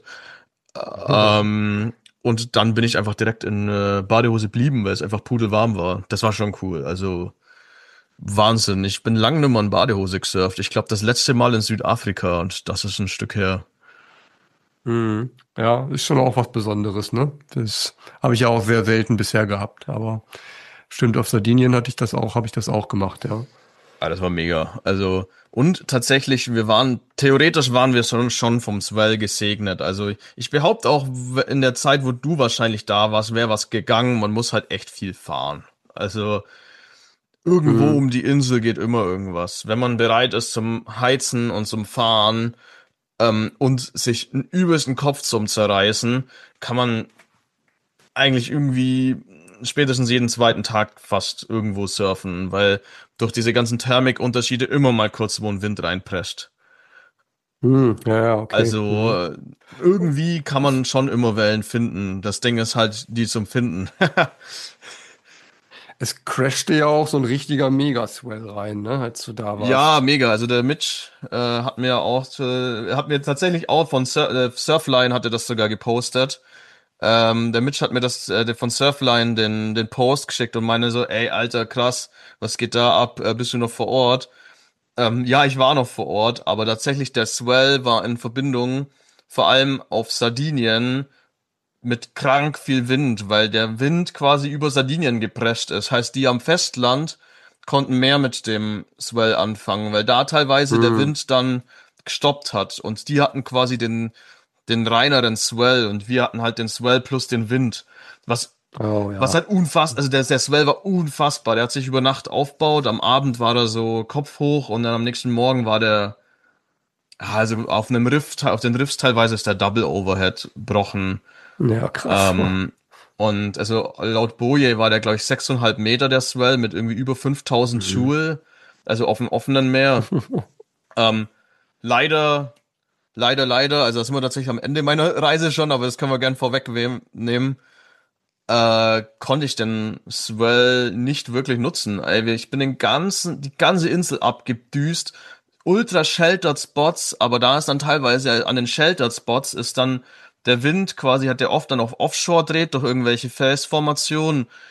Ähm, und dann bin ich einfach direkt in äh, Badehose blieben, weil es einfach pudelwarm war. Das war schon cool. Also Wahnsinn. Ich bin lange nicht mehr in Badehose gesurft. Ich glaube, das letzte Mal in Südafrika und das ist ein Stück her. Mhm. Ja, ist schon auch was Besonderes, ne? Das habe ich ja auch sehr selten bisher gehabt. Aber stimmt, auf Sardinien hatte ich das auch, habe ich das auch gemacht, ja. Ah, das war mega. Also, und tatsächlich, wir waren, theoretisch waren wir schon, schon vom Swell gesegnet. Also, ich behaupte auch, in der Zeit, wo du wahrscheinlich da warst, wäre was gegangen. Man muss halt echt viel fahren. Also, irgendwo Mhm. um die Insel geht immer irgendwas. Wenn man bereit ist zum Heizen und zum Fahren, ähm, und sich einen übelsten Kopf zum Zerreißen, kann man eigentlich irgendwie spätestens jeden zweiten Tag fast irgendwo surfen, weil durch diese ganzen Thermikunterschiede immer mal kurz wo ein Wind reinprescht. Mhm. Ja, ja, okay. Also Mhm. äh, irgendwie kann man schon immer Wellen finden. Das Ding ist halt die zum Finden. Es crashte ja auch so ein richtiger Megaswell rein, ne, als du da Ja, warst. mega. Also der Mitch äh, hat mir auch, äh, hat mir tatsächlich auch von Sur äh, Surfline hatte das sogar gepostet. Ähm, der Mitch hat mir das äh, von Surfline den den Post geschickt und meine so, ey, Alter, krass, was geht da ab? Äh, bist du noch vor Ort? Ähm, ja, ich war noch vor Ort, aber tatsächlich der Swell war in Verbindung, vor allem auf Sardinien, mit krank viel Wind, weil der Wind quasi über Sardinien geprescht ist. Heißt, die am Festland konnten mehr mit dem Swell anfangen, weil da teilweise der Mhm. Wind dann gestoppt hat und die hatten quasi den den reineren Swell und wir hatten halt den Swell plus den Wind. Was Oh was ja. halt unfassbar, also der, der Swell war unfassbar. Der hat sich über Nacht aufgebaut, am Abend war er so Kopf hoch und dann am nächsten Morgen war der, also auf einem Riff, auf den Riffs teilweise ist der Double Overhead gebrochen. Ja, krass. Ähm, und also laut Boje war der, glaube ich, sechseinhalb Meter der Swell mit irgendwie über fünftausend Mhm. Joule, also auf dem offenen Meer. Ähm, leider, leider, leider, also das sind wir tatsächlich am Ende meiner Reise schon, aber das können wir gern vorwegnehmen. Äh, konnte ich den Swell nicht wirklich nutzen. Ey, ich bin den ganzen, die ganze Insel abgedüst, ultra sheltered Spots, aber da ist dann teilweise an den sheltered Spots ist dann der Wind quasi, hat der oft dann auf Offshore dreht durch irgendwelche Felsformationen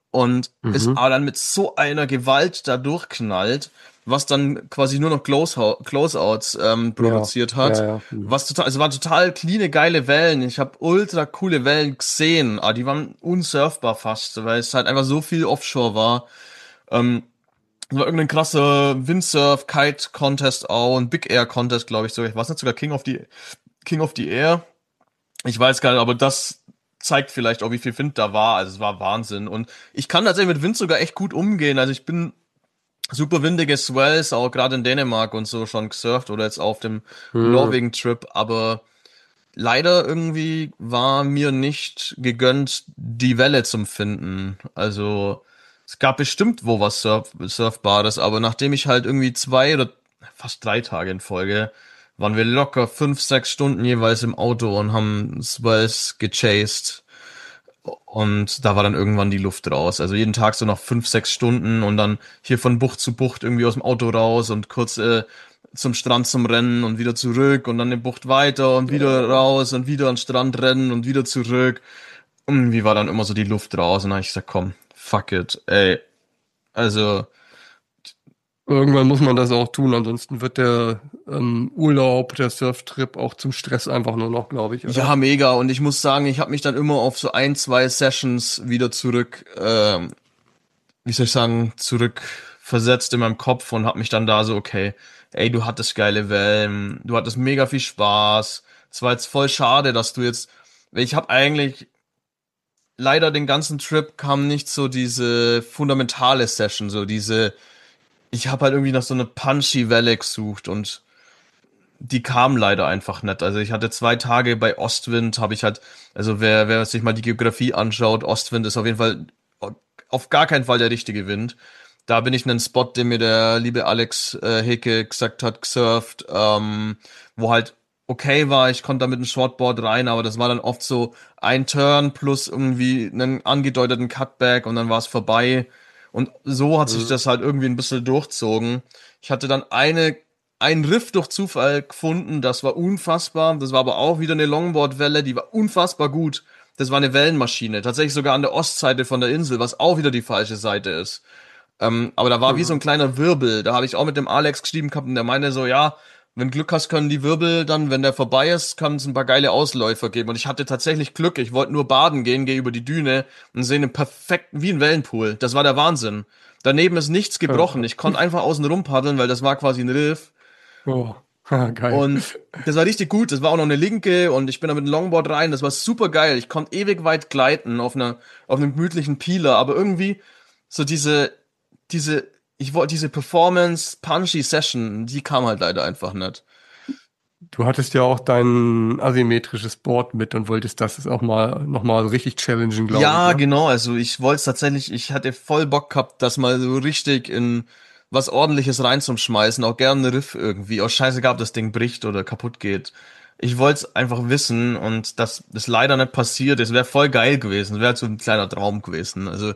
und Mhm. ist aber dann mit so einer Gewalt da durchknallt, was dann quasi nur noch Close- Closeouts ähm, produziert hat. Ja, ja. Mhm. Was total, es waren total cleane, geile Wellen. Ich habe ultra coole Wellen gesehen, aber die waren unsurfbar fast, weil es halt einfach so viel Offshore war. Ähm, es war irgendein krasser Windsurf, Kite Contest auch, ein Big Air Contest, glaube ich sogar. Ich weiß nicht, sogar King of the King of the Air. Ich weiß gar nicht, aber das zeigt vielleicht auch, wie viel Wind da war. Also es war Wahnsinn. Und ich kann tatsächlich mit Wind sogar echt gut umgehen. Also ich bin super windige Swells, auch gerade in Dänemark und so schon gesurft oder jetzt auf dem Mhm. Norwegen-Trip. Aber leider irgendwie war mir nicht gegönnt, die Welle zum Finden. Also es gab bestimmt wo was Surf Surfbares, aber nachdem ich halt irgendwie zwei oder fast drei Tage in Folge waren wir locker fünf, sechs Stunden jeweils im Auto und haben Swells gechased. Und da war dann irgendwann die Luft raus. Also jeden Tag so noch fünf, sechs Stunden und dann hier von Bucht zu Bucht irgendwie aus dem Auto raus und kurz äh, zum Strand zum Rennen und wieder zurück und dann eine Bucht weiter und wieder raus und wieder an den Strand rennen und wieder zurück. Irgendwie war dann immer so die Luft raus und dann hab ich gesagt, komm, fuck it, ey. Also, Irgendwann muss man das auch tun, ansonsten wird der ähm, Urlaub, der Surftrip auch zum Stress einfach nur noch, glaube ich. Oder? ja, mega. Und ich muss sagen, ich habe mich dann immer auf so ein, zwei Sessions wieder zurück, ähm, wie soll ich sagen, zurückversetzt in meinem Kopf und habe mich dann da so, okay, ey, du hattest geile Wellen, du hattest mega viel Spaß. Es war jetzt voll schade, dass du jetzt, weil ich habe eigentlich leider den ganzen Trip kam nicht so diese fundamentale Session, so diese, ich habe halt irgendwie nach so einer punchy Welle gesucht und die kam leider einfach nicht. Also ich hatte zwei Tage bei Ostwind, habe ich halt, also wer, wer sich mal die Geografie anschaut, Ostwind ist auf jeden Fall auf gar keinen Fall der richtige Wind. Da bin ich in einen Spot, den mir der liebe Alex äh, Heke gesagt hat, gesurft, ähm, wo halt okay war, ich konnte da mit einem Shortboard rein, aber das war dann oft so ein Turn plus irgendwie einen angedeuteten Cutback und dann war es vorbei. Und so hat sich Mhm. das halt irgendwie ein bisschen durchzogen. Ich hatte dann eine einen Riff durch Zufall gefunden, das war unfassbar. Das war aber auch wieder eine Longboard-Welle, die war unfassbar gut. Das war eine Wellenmaschine, tatsächlich sogar an der Ostseite von der Insel, was auch wieder die falsche Seite ist. Ähm, aber da war wie so ein kleiner Wirbel. Da habe ich auch mit dem Alex geschrieben gehabt und der meinte so, ja, wenn Glück hast, können die Wirbel dann, wenn der vorbei ist, kann es ein paar geile Ausläufer geben. Und ich hatte tatsächlich Glück. Ich wollte nur baden gehen, gehe über die Düne und sehe einen perfekten, wie ein Wellenpool. Das war der Wahnsinn. Daneben ist nichts gebrochen. Ich konnte einfach außen rum paddeln, weil das war quasi ein Riff. Oh, ha, geil. Und das war richtig gut. Das war auch noch eine linke und ich bin da mit dem Longboard rein. Das war super geil. Ich konnte ewig weit gleiten auf einer, auf einem gemütlichen Peeler, aber irgendwie so diese, diese, ich wollte diese Performance Punchy Session, die kam halt leider einfach nicht. Du hattest ja auch dein asymmetrisches Board mit und wolltest das auch mal noch mal so richtig challengen, glaube Ja, ich. Ne? genau. Also ich wollte es tatsächlich, ich hatte voll Bock gehabt, das mal so richtig in was Ordentliches reinzuschmeißen. Auch gerne einen Riff irgendwie. Auch scheißegal, ob das Ding bricht oder kaputt geht. Ich wollte es einfach wissen und das ist leider nicht passiert. Es wäre voll geil gewesen. Es wäre halt so ein kleiner Traum gewesen. Also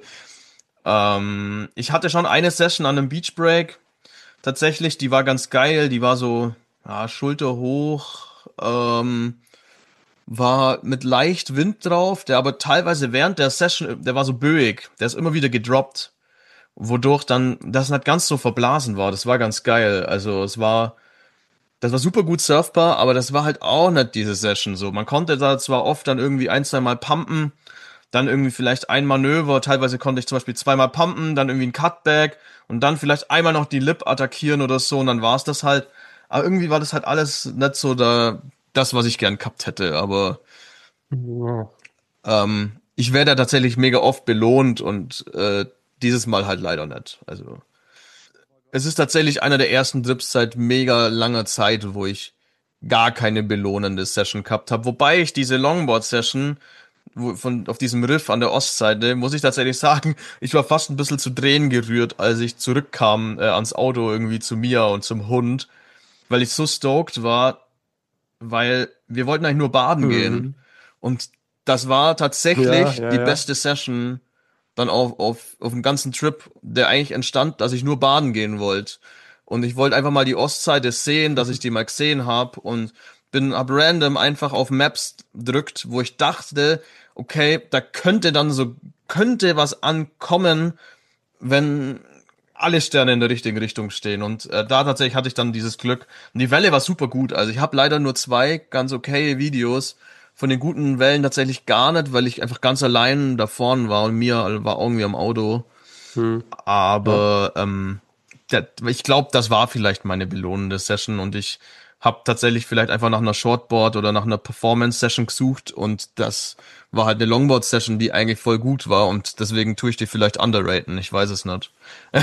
ähm, ich hatte schon eine Session an einem Beach Break. Tatsächlich, die war ganz geil. Die war so ja, Schulter hoch. Ähm, war mit leicht Wind drauf, der aber teilweise während der Session, der war so böig, der ist immer wieder gedroppt, wodurch dann das nicht ganz so verblasen war. Das war ganz geil. Also es war, das war super gut surfbar, aber das war halt auch nicht diese Session so. Man konnte da zwar oft dann irgendwie ein, zwei Mal pumpen, dann irgendwie vielleicht ein Manöver, teilweise konnte ich zum Beispiel zweimal pumpen, dann irgendwie ein Cutback und dann vielleicht einmal noch die Lip attackieren oder so und dann war es das halt. Aber irgendwie war das halt alles nicht so da, das, was ich gern gehabt hätte, aber Ja. ähm, ich werde da tatsächlich mega oft belohnt und äh, dieses Mal halt leider nicht. Also es ist tatsächlich einer der ersten Trips seit mega langer Zeit, wo ich gar keine belohnende Session gehabt habe. Wobei ich diese Longboard-Session wo, von auf diesem Riff an der Ostseite, muss ich tatsächlich sagen, ich war fast ein bisschen zu Tränen gerührt, als ich zurückkam äh, ans Auto irgendwie zu Mia und zum Hund, weil ich so stoked war, weil wir wollten eigentlich nur baden gehen. Mhm. Und das war tatsächlich Ja, ja, die ja. beste Session dann auf, auf, auf dem ganzen Trip, der eigentlich entstand, dass ich nur baden gehen wollte. Und ich wollte einfach mal die Ostseite sehen, dass ich die mal gesehen habe und bin ab random einfach auf Maps drückt, wo ich dachte, okay, da könnte dann so könnte was ankommen, wenn alle Sterne in der richtigen Richtung stehen. Und äh, da tatsächlich hatte ich dann dieses Glück. Und die Welle war super gut. Also ich habe leider nur zwei ganz okay Videos von den guten Wellen tatsächlich gar nicht, weil ich einfach ganz allein da vorne war und mir war irgendwie am Auto. Hm. Aber ja. ähm, der, ich glaube, das war vielleicht meine belohnende Session und ich habe tatsächlich vielleicht einfach nach einer Shortboard oder nach einer Performance-Session gesucht und das war halt eine Longboard-Session, die eigentlich voll gut war und deswegen tue ich die vielleicht underraten, ich weiß es nicht.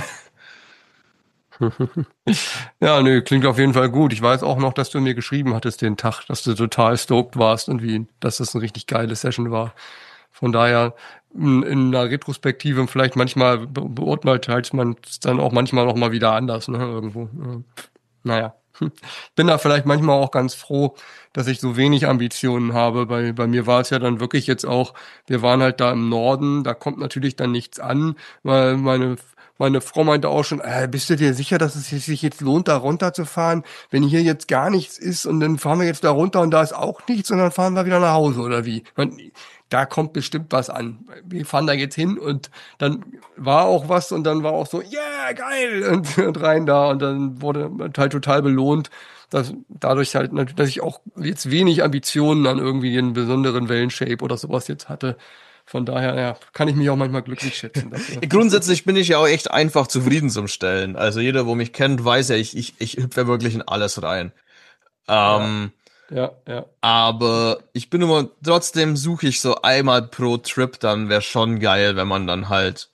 Ja, nö, klingt auf jeden Fall gut. Ich weiß auch noch, dass du mir geschrieben hattest den Tag, dass du total stoked warst und wie, dass das eine richtig geile Session war. Von daher, in, in einer Retrospektive vielleicht manchmal be beurteilt halt man es dann auch manchmal noch mal wieder anders, ne, irgendwo. Naja. Bin da vielleicht manchmal auch ganz froh, dass ich so wenig Ambitionen habe. Bei, bei mir war es ja dann wirklich jetzt auch, wir waren halt da im Norden, da kommt natürlich dann nichts an, weil meine Meine Frau meinte auch schon, äh, bist du dir sicher, dass es sich jetzt lohnt, da runterzufahren, wenn hier jetzt gar nichts ist und dann fahren wir jetzt da runter und da ist auch nichts und dann fahren wir wieder nach Hause oder wie? Und da kommt bestimmt was an. Wir fahren da jetzt hin und dann war auch was und dann war auch so, yeah, geil und, und rein da und dann wurde halt total belohnt, dass dadurch halt, dass ich auch jetzt wenig Ambitionen an irgendwie einen besonderen Wellenshape oder sowas jetzt hatte. Von daher, ja, kann ich mich auch manchmal glücklich schätzen dafür. Grundsätzlich bin ich ja auch echt einfach zufrieden zum Stellen. Also jeder, wo mich kennt, weiß ja, ich, ich, ich hüpfe ja wirklich in alles rein. Ähm, ja, ja, ja. Aber ich bin immer, trotzdem suche ich so einmal pro Trip, dann wäre schon geil, wenn man dann halt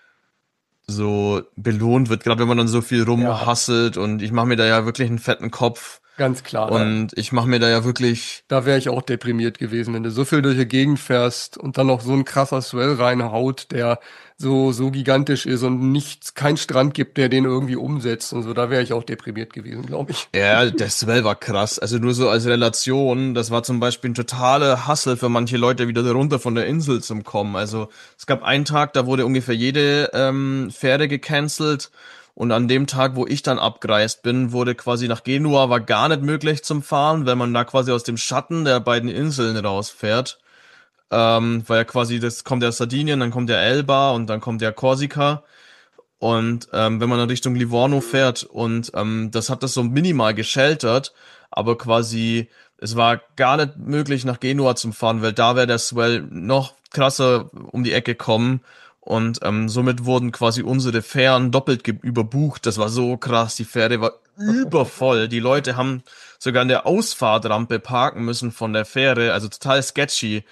so belohnt wird, gerade wenn man dann so viel rumhasselt ja. Und ich mache mir da ja wirklich einen fetten Kopf. Ganz klar. Und ja. Ich mache mir da ja wirklich... Da wäre ich auch deprimiert gewesen, wenn du so viel durch die Gegend fährst und dann noch so ein krasser Swell reinhaut, der so so gigantisch ist und nichts, kein Strand gibt, der den irgendwie umsetzt und so. Da wäre ich auch deprimiert gewesen, glaube ich. Ja, der Swell war krass. Also nur so als Relation, das war zum Beispiel ein totaler Hassel für manche Leute, wieder runter von der Insel zum Kommen. Also es gab einen Tag, da wurde ungefähr jede ähm, Fähre gecancelt. Und an dem Tag, wo ich dann abgereist bin, wurde quasi nach Genua, war gar nicht möglich zum Fahren, weil man da quasi aus dem Schatten der beiden Inseln rausfährt. Ähm, weil ja quasi, das kommt ja Sardinien, dann kommt ja Elba und dann kommt ja Korsika. Und ähm, wenn man in Richtung Livorno fährt und ähm, das hat das so minimal gesheltert, aber quasi, es war gar nicht möglich nach Genua zum Fahren, weil da wäre der Swell noch krasser um die Ecke kommen. Und ähm, somit wurden quasi unsere Fähren doppelt überbucht. Das war so krass. Die Fähre war übervoll. Die Leute haben sogar an der Ausfahrtrampe parken müssen von der Fähre. Also total sketchy.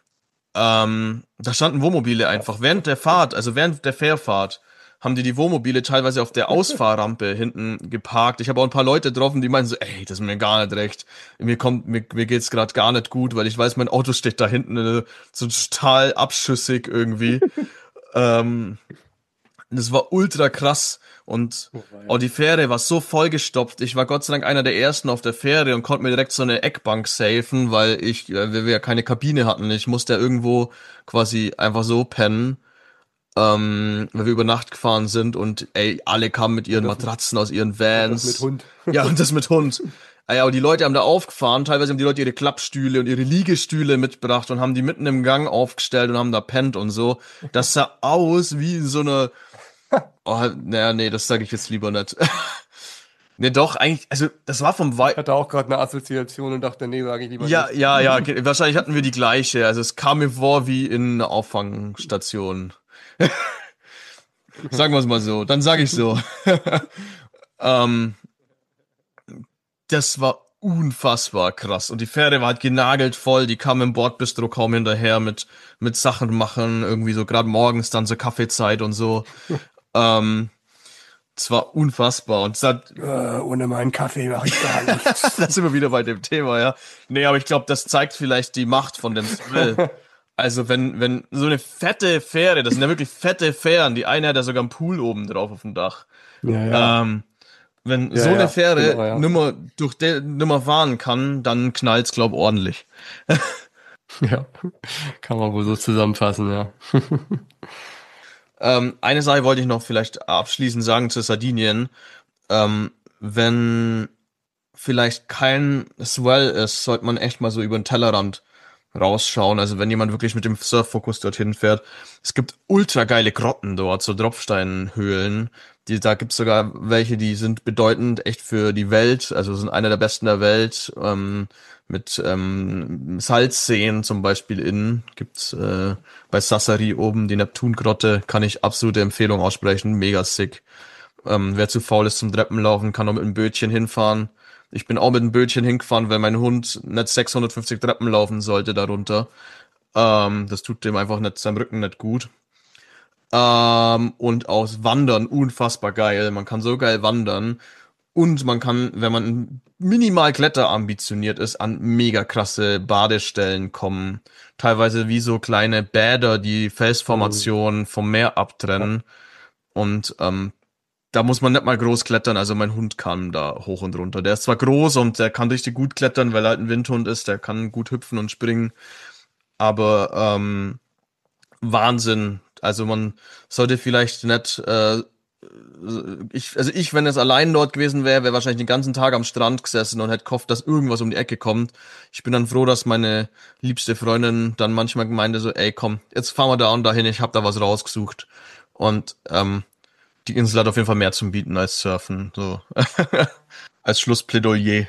Ähm, da standen Wohnmobile einfach während der Fahrt, also während der Fährfahrt, haben die die Wohnmobile teilweise auf der Ausfahrrampe hinten geparkt. Ich habe auch ein paar Leute getroffen, die meinen so, ey, das ist mir gar nicht recht. Mir kommt, mir, mir geht's gerade gar nicht gut, weil ich weiß, mein Auto steht da hinten äh, so total abschüssig irgendwie. Ähm, das war ultra krass und oh, auch die Fähre war so vollgestopft. Ich war Gott sei Dank einer der ersten auf der Fähre und konnte mir direkt so eine Eckbank safen, weil ich, weil wir ja keine Kabine hatten. Ich musste ja irgendwo quasi einfach so pennen, ähm, weil wir über Nacht gefahren sind und ey, alle kamen mit ihren Matratzen aus ihren Vans. Und das mit Hund. Ja, und das mit Hund. Ja, aber die Leute haben da aufgefahren, teilweise haben die Leute ihre Klappstühle und ihre Liegestühle mitgebracht und haben die mitten im Gang aufgestellt und haben da pennt und so. Das sah aus wie so eine... Oh, naja, nee, das sage ich jetzt lieber nicht. Nee, doch, eigentlich, also das war vom Vibe... Ich hatte auch gerade eine Assoziation und dachte, nee, sage ich lieber ja, nicht. Ja, ja, ja, wahrscheinlich hatten wir die gleiche. Also es kam mir vor wie in einer Auffangstation. Sagen wir es mal so, dann sage ich so. ähm... Das war unfassbar krass. Und die Fähre war halt genagelt voll. Die kam im Bordbistro kaum hinterher mit mit Sachen machen. Irgendwie so gerade morgens dann so Kaffeezeit und so. ähm, es war unfassbar. Und es hat, äh, ohne meinen Kaffee mache ich gar nichts. Da sind wir wieder bei dem Thema, ja. Nee, aber ich glaube, das zeigt vielleicht die Macht von dem Swell. Also wenn wenn so eine fette Fähre, das sind ja wirklich fette Fähren. Die eine hat ja sogar einen Pool oben drauf auf dem Dach. Ja, ja. Ähm, Wenn ja, so eine ja, Fähre genau, ja. nimmer durch de, nimmer fahren kann, dann knallt's, glaub, ordentlich. Ja, kann man wohl so zusammenfassen, ja. ähm, eine Sache wollte ich noch vielleicht abschließend sagen zu Sardinien. Ähm, wenn vielleicht kein Swell ist, sollte man echt mal so über den Tellerrand rausschauen. Also wenn jemand wirklich mit dem Surffokus dorthin fährt. Es gibt ultra geile Grotten dort, so Tropfsteinhöhlen. Die, da gibt's sogar welche, die sind bedeutend echt für die Welt. Also sind einer der besten der Welt. Ähm, mit ähm, Salzseen zum Beispiel innen. Gibt's äh, bei Sassari oben die Neptungrotte. Kann ich absolute Empfehlung aussprechen. Mega sick. Ähm, wer zu faul ist zum Treppenlaufen, kann auch mit einem Bötchen hinfahren. Ich bin auch mit einem Bötchen hingefahren, weil mein Hund nicht sechshundertfünfzig Treppen laufen sollte darunter. Ähm, das tut dem einfach nicht, seinem Rücken nicht gut. Ähm, und aus Wandern unfassbar geil. Man kann so geil wandern. Und man kann, wenn man minimal kletterambitioniert ist, an mega krasse Badestellen kommen. Teilweise wie so kleine Bäder, die Felsformationen vom Meer abtrennen. Und ähm, da muss man nicht mal groß klettern, also mein Hund kann da hoch und runter. Der ist zwar groß und der kann richtig gut klettern, weil er halt ein Windhund ist, der kann gut hüpfen und springen, aber ähm, Wahnsinn. Also man sollte vielleicht nicht, äh, ich, also ich, wenn es allein dort gewesen wäre, wäre wahrscheinlich den ganzen Tag am Strand gesessen und hätte gehofft, dass irgendwas um die Ecke kommt. Ich bin dann froh, dass meine liebste Freundin dann manchmal meinte so, ey komm, jetzt fahren wir da und dahin, ich hab da was rausgesucht. Und ähm, die Insel hat auf jeden Fall mehr zum Bieten als Surfen, so. Als Schlussplädoyer.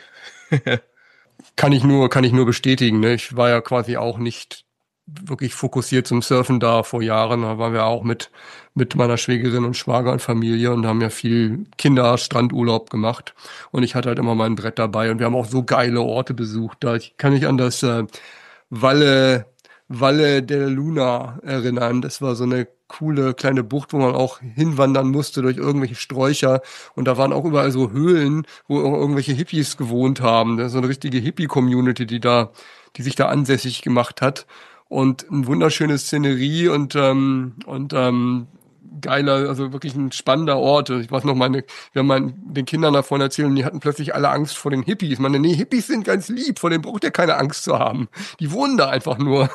Kann ich nur, kann ich nur bestätigen, ne? Ich war ja quasi auch nicht wirklich fokussiert zum Surfen da vor Jahren. Da waren wir auch mit, mit meiner Schwägerin und Schwager und Familie und haben ja viel Kinder-Strandurlaub gemacht. Und ich hatte halt immer mein Brett dabei und wir haben auch so geile Orte besucht. Da ich kann mich an das äh, Valle, Valle de Luna erinnern. Das war so eine coole kleine Bucht, wo man auch hinwandern musste durch irgendwelche Sträucher. Und da waren auch überall so Höhlen, wo irgendwelche Hippies gewohnt haben. Das ist so eine richtige Hippie-Community, die da, die sich da ansässig gemacht hat. Und ein wunderschöne Szenerie und ähm, und ähm, geiler, also wirklich ein spannender Ort. Ich weiß noch, meine, wir haben meinen, den Kindern davon erzählt und die hatten plötzlich alle Angst vor den Hippies. Ich meine, nee, Hippies sind ganz lieb, vor denen braucht ihr keine Angst zu haben. Die wohnen da einfach nur.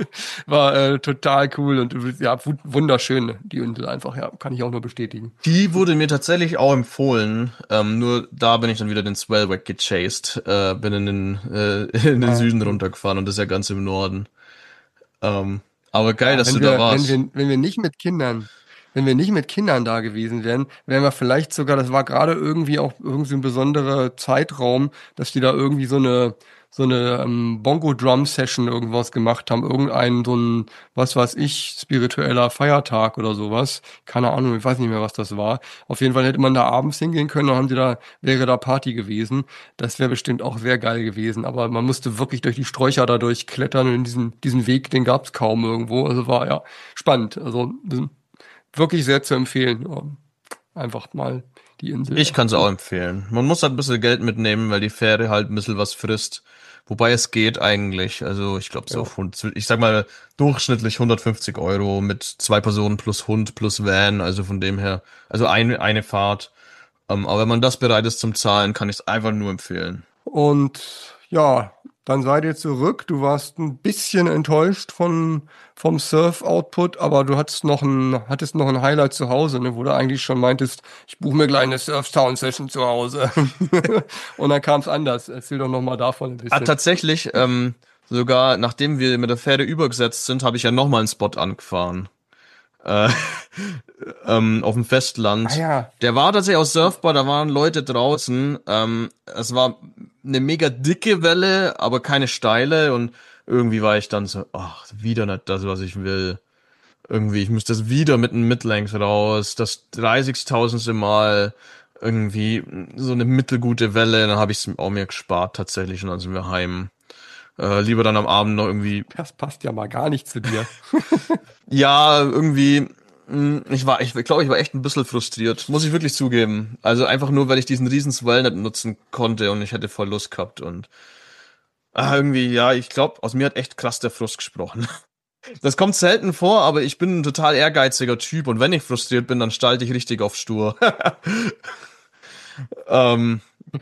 War äh, total cool und ja, wunderschön, die Insel einfach, ja, kann ich auch nur bestätigen. Die wurde mir tatsächlich auch empfohlen, ähm, nur da bin ich dann wieder den Swell weggechased, äh, bin in den, äh, in den ah, Süden runtergefahren und das ist ja ganz im Norden. Ähm, aber geil, ja, dass du wir, da warst. Wenn wir, wenn wir nicht mit Kindern Wenn wir nicht mit Kindern da gewesen wären, wären wir vielleicht sogar, das war gerade irgendwie auch irgendwie ein besonderer Zeitraum, dass die da irgendwie so eine so eine ähm, Bongo-Drum-Session irgendwas gemacht haben, irgendein so ein, was weiß ich, spiritueller Feiertag oder sowas. Keine Ahnung, ich weiß nicht mehr, was das war. Auf jeden Fall hätte man da abends hingehen können, dann haben sie da, wäre da Party gewesen. Das wäre bestimmt auch sehr geil gewesen, aber man musste wirklich durch die Sträucher da durchklettern und in diesen, diesen Weg, den gab's kaum irgendwo. Also war ja spannend. Also wirklich sehr zu empfehlen. Einfach mal die Insel. Ich kann es auch empfehlen. Man muss halt ein bisschen Geld mitnehmen, weil die Fähre halt ein bisschen was frisst. Wobei es geht eigentlich. Also ich glaube so, ja. auf, ich sag mal durchschnittlich hundertfünfzig Euro mit zwei Personen plus Hund plus Van. Also von dem her, also eine, eine Fahrt. Um, aber wenn man das bereit ist zum Zahlen, kann ich es einfach nur empfehlen. Und ja, dann seid ihr zurück. Du warst ein bisschen enttäuscht von vom Surf-Output, aber du hattest noch ein hattest noch ein Highlight zu Hause, ne, wo du eigentlich schon meintest, ich buche mir gleich eine Surf-Town-Session zu Hause. Und dann kam es anders. Erzähl doch noch mal davon ein bisschen. Ah, tatsächlich, ähm, sogar nachdem wir mit der Fähre übergesetzt sind, habe ich ja noch mal einen Spot angefahren. Äh, ähm, auf dem Festland. Ah, ja. Der war tatsächlich aus Surfbar, da waren Leute draußen. Ähm, es war eine mega dicke Welle, aber keine steile und irgendwie war ich dann so, ach, wieder nicht das, was ich will. Irgendwie, ich muss das wieder mit einem Midlength raus, das dreißigtausendste Mal irgendwie so eine mittelgute Welle, dann habe ich es auch mir gespart tatsächlich und dann sind wir heim. Äh, lieber dann am Abend noch irgendwie. Das passt ja mal gar nicht zu dir. Ja, irgendwie, ich war, ich glaube, ich war echt ein bisschen frustriert, muss ich wirklich zugeben. Also einfach nur, weil ich diesen riesen Swell nicht nutzen konnte und ich hätte voll Lust gehabt und ah, irgendwie, ja, ich glaube, aus mir hat echt krass der Frust gesprochen. Das kommt selten vor, aber ich bin ein total ehrgeiziger Typ und wenn ich frustriert bin, dann stalte ich richtig auf stur. ähm,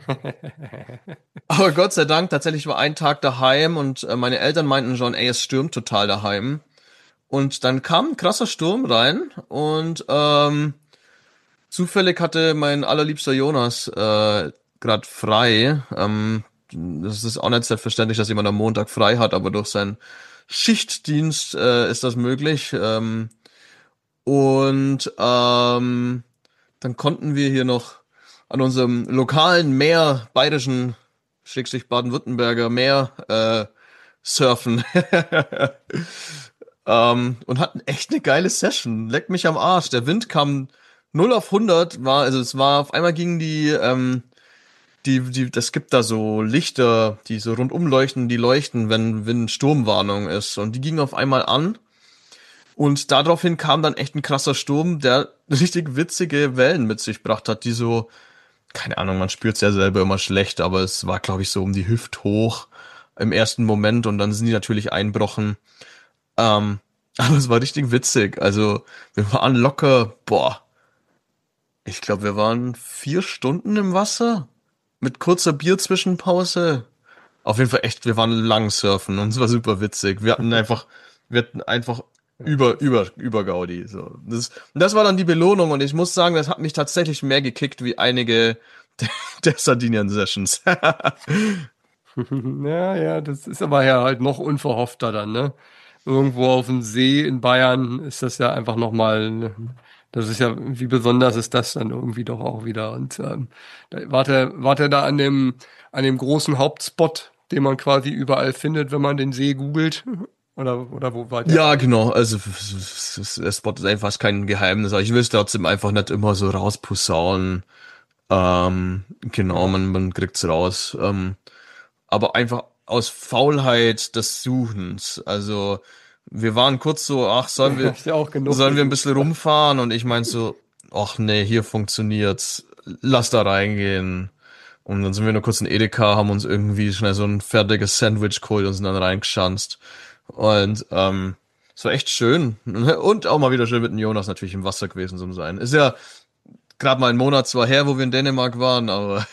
aber Gott sei Dank, tatsächlich war ein Tag daheim und äh, meine Eltern meinten schon, ey, es stürmt total daheim. Und dann kam ein krasser Sturm rein und ähm, zufällig hatte mein allerliebster Jonas äh, gerade frei. Ähm, das ist auch nicht selbstverständlich, dass jemand am Montag frei hat, aber durch seinen Schichtdienst äh, ist das möglich. Ähm, und ähm, dann konnten wir hier noch an unserem lokalen Meer, bayerischen, Schrägstrich Baden-Württemberger Meer, äh, surfen. ähm, und hatten echt eine geile Session. Leck mich am Arsch. Der Wind kam null auf hundert, war, also es war, auf einmal gingen die, ähm, die, die, das gibt da so Lichter, die so rundum leuchten, die leuchten, wenn, wenn Sturmwarnung ist. Und die gingen auf einmal an. Und daraufhin kam dann echt ein krasser Sturm, der richtig witzige Wellen mit sich gebracht hat, die so, keine Ahnung, man spürt's ja selber immer schlecht, aber es war, glaube ich, so um die Hüft hoch im ersten Moment und dann sind die natürlich einbrochen. Ähm, aber es war richtig witzig. Also wir waren locker, boah, ich glaube, wir waren vier Stunden im Wasser mit kurzer Bierzwischenpause. Auf jeden Fall echt, wir waren lang surfen und es war super witzig. Wir hatten einfach, wir hatten einfach über, über, über Gaudi. So. Das, und das war dann die Belohnung und ich muss sagen, das hat mich tatsächlich mehr gekickt wie einige der, der Sardinien-Sessions. Ja, ja, das ist aber ja halt noch unverhoffter dann, ne? Irgendwo auf dem See in Bayern ist das ja einfach nochmal, ne? Das ist ja, wie besonders ist das dann irgendwie doch auch wieder. Und ähm, da, wart ihr, wart ihr da an dem, an dem großen Hauptspot, den man quasi überall findet, wenn man den See googelt? Oder, oder wo war der? Ja, genau. Also f- f- der Spot ist einfach kein Geheimnis, aber ich will es trotzdem einfach nicht immer so rausposaunen. Ähm, genau, man, man kriegt's raus. Ähm, aber einfach aus Faulheit des Suchens. Also wir waren kurz so, ach, sollen wir, Ist ja auch genug. sollen wir ein bisschen rumfahren? Und ich meinte so, ach nee, hier funktioniert's. Lass da reingehen. Und dann sind wir nur kurz in Edeka, haben uns irgendwie schnell so ein fertiges Sandwich geholt und sind dann reingeschanzt. Und ähm, es war echt schön. Und auch mal wieder schön mit dem Jonas natürlich im Wasser gewesen zu sein. Ist ja gerade mal ein Monat zwar her, wo wir in Dänemark waren, aber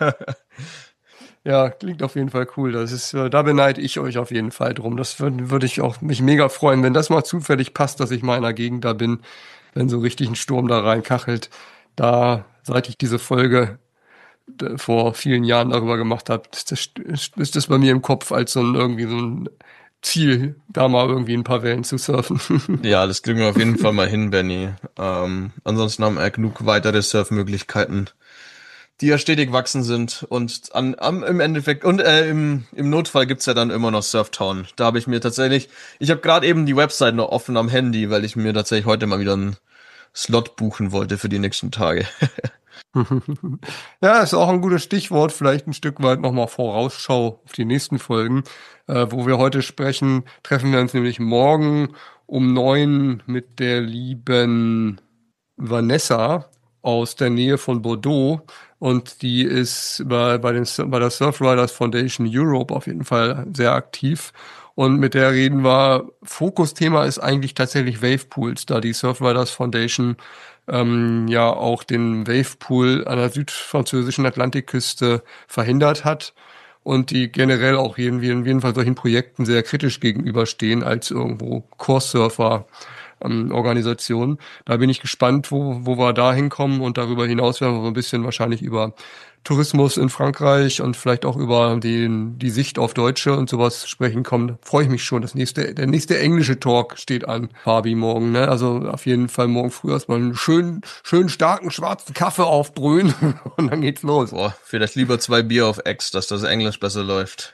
Ja, klingt auf jeden Fall cool. Das ist, äh, da beneide ich euch auf jeden Fall drum. Das würde würd ich auch mich mega freuen, wenn das mal zufällig passt, dass ich mal in einer Gegend da bin, wenn so richtig ein Sturm da reinkachelt. Da, seit ich diese Folge d- vor vielen Jahren darüber gemacht habe, ist das, ist das bei mir im Kopf als so ein irgendwie so ein Ziel, da mal irgendwie ein paar Wellen zu surfen. ja, das kriegen wir auf jeden Fall mal hin, Benny. Ähm, ansonsten haben wir genug weitere Surfmöglichkeiten, die ja stetig wachsen sind und an, am, im Endeffekt und äh, im, im Notfall gibt's ja dann immer noch Surftown. Da habe ich mir tatsächlich, ich habe gerade eben die Website noch offen am Handy, weil ich mir tatsächlich heute mal wieder einen Slot buchen wollte für die nächsten Tage. Ja, ist auch ein gutes Stichwort, vielleicht ein Stück weit nochmal Vorausschau auf die nächsten Folgen. Äh, wo wir heute sprechen, treffen wir uns nämlich morgen um neun mit der lieben Vanessa aus der Nähe von Bordeaux. Und die ist bei, bei, den, bei der Surfriders Foundation Europe auf jeden Fall sehr aktiv. Und mit der reden wir, Fokusthema ist eigentlich tatsächlich Wavepools, da die Surfriders Foundation ähm, ja auch den Wavepool an der südfranzösischen Atlantikküste verhindert hat und die generell auch irgendwie in jedem Fall solchen Projekten sehr kritisch gegenüberstehen als irgendwo Core-Surfer ähm, Organisation. Da bin ich gespannt, wo, wo wir da hinkommen und darüber hinaus werden wir so ein bisschen wahrscheinlich über Tourismus in Frankreich und vielleicht auch über den, die Sicht auf Deutsche und sowas sprechen kommen. Freue ich mich schon. Das nächste, der nächste englische Talk steht an, Fabi, morgen, ne? Also auf jeden Fall morgen früh erstmal einen schönen, schönen starken schwarzen Kaffee aufbrühen und dann geht's los. Boah, vielleicht lieber zwei Bier auf Ex, dass das Englisch besser läuft.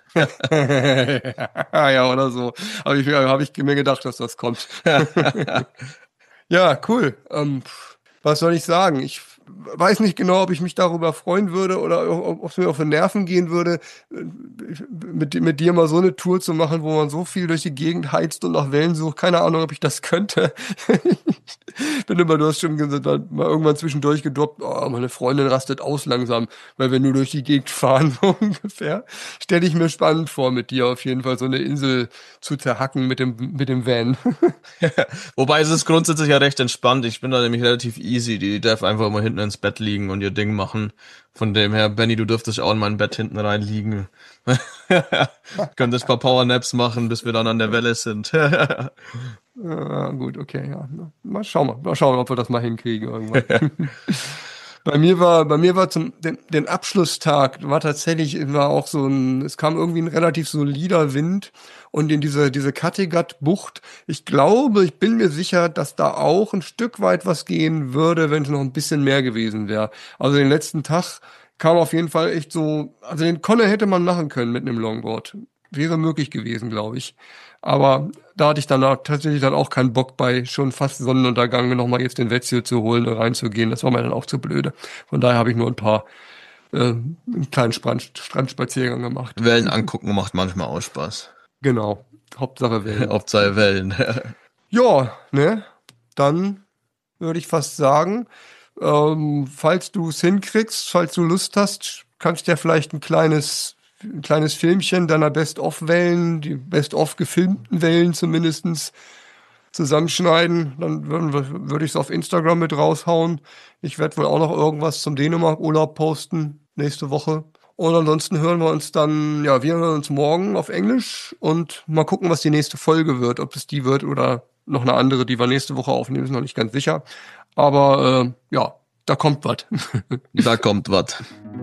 Ja, oder so. Aber ich, habe ich mir gedacht, dass das kommt. Ja, cool. Ähm, was soll ich sagen? Ich weiß nicht genau, ob ich mich darüber freuen würde oder ob es mir auf den Nerven gehen würde, mit, mit dir mal so eine Tour zu machen, wo man so viel durch die Gegend heizt und nach Wellen sucht. Keine Ahnung, ob ich das könnte. Ich bin immer, du hast schon gesagt, mal irgendwann zwischendurch gedroppt, oh, meine Freundin rastet aus langsam, weil wir nur durch die Gegend fahren, so ungefähr. Stelle ich mir spannend vor, mit dir auf jeden Fall so eine Insel zu zerhacken mit dem, mit dem Van. Wobei es ist grundsätzlich ja recht entspannt. Ich bin da nämlich relativ easy. Die darf einfach immer hinten ins Bett liegen und ihr Ding machen. Von dem her, Benny, du dürftest auch in mein Bett hinten rein liegen. Könntest ein paar Powernaps machen, bis wir dann an der Welle sind. Ja, gut, okay, ja. Mal schauen, mal, mal schauen, ob wir das mal hinkriegen irgendwann. Bei mir war, bei mir war zum den, den Abschlusstag war tatsächlich war auch so ein, es kam irgendwie ein relativ solider Wind und in diese diese Kattegat-Bucht. Ich glaube, ich bin mir sicher, dass da auch ein Stück weit was gehen würde, wenn es noch ein bisschen mehr gewesen wäre. Also den letzten Tag kam auf jeden Fall echt so, also den Conner hätte man machen können mit einem Longboard, wäre möglich gewesen, glaube ich. Aber da hatte ich dann auch tatsächlich dann auch keinen Bock bei schon fast Sonnenuntergang nochmal jetzt den Wetzel zu holen und reinzugehen. Das war mir dann auch zu blöde. Von daher habe ich nur ein paar äh, einen kleinen Strand, Strandspaziergang gemacht. Wellen angucken macht manchmal auch Spaß. Genau. Hauptsache Wellen. Hauptsache Wellen. Ja, ne? Dann würde ich fast sagen, ähm, falls du es hinkriegst, falls du Lust hast, kannst du ja vielleicht ein kleines ein kleines Filmchen deiner Best-of-Wellen, die Best-of gefilmten Wellen zumindestens zusammenschneiden. Dann würde würd ich es auf Instagram mit raushauen. Ich werde wohl auch noch irgendwas zum Dänemark-Urlaub posten nächste Woche. Und ansonsten hören wir uns dann, ja, wir hören uns morgen auf Englisch und mal gucken, was die nächste Folge wird. Ob es die wird oder noch eine andere, die wir nächste Woche aufnehmen, ist noch nicht ganz sicher. Aber äh, ja, da kommt was. Da kommt was.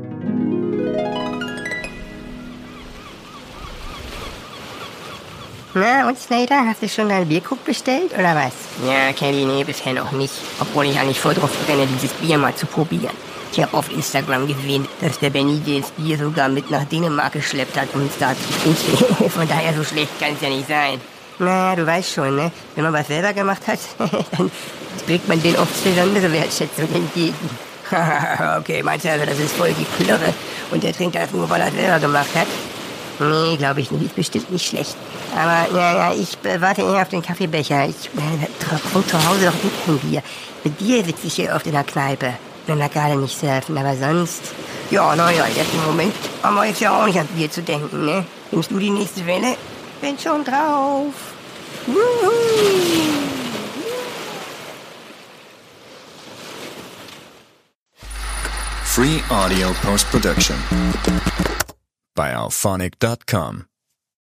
Na und Snader, hast du schon deinen Bierkrug bestellt oder was? Ja, Kelly, nee, bisher noch nicht. Obwohl ich eigentlich voll drauf brenne, dieses Bier mal zu probieren. Ich habe auf Instagram gesehen, dass der Benny das Bier sogar mit nach Dänemark geschleppt hat, um es da zu trinken. Von daher so schlecht kann es ja nicht sein. Na, du weißt schon, ne? Wenn man was selber gemacht hat, dann bringt man denen oft besondere Wertschätzung entgegen. Okay, meinst du also, das ist voll die Plörre und der trinkt das nur, weil er es selber gemacht hat? Nee, glaube ich nicht. Ist bestimmt nicht schlecht. Aber, ja, ja, ich äh, warte eher auf den Kaffeebecher. Ich äh, trinke zu Hause doch nicht kein Bier. Mit dir sitze ich hier oft in der Kneipe. Wenn wir gerade nicht surfen, aber sonst... Ja, naja, jetzt im Moment haben wir jetzt ja auch nicht ans Bier zu denken, ne? Nimmst du die nächste Welle? Bin schon drauf. Wuhu. Free audio post-production by alphonic dot com.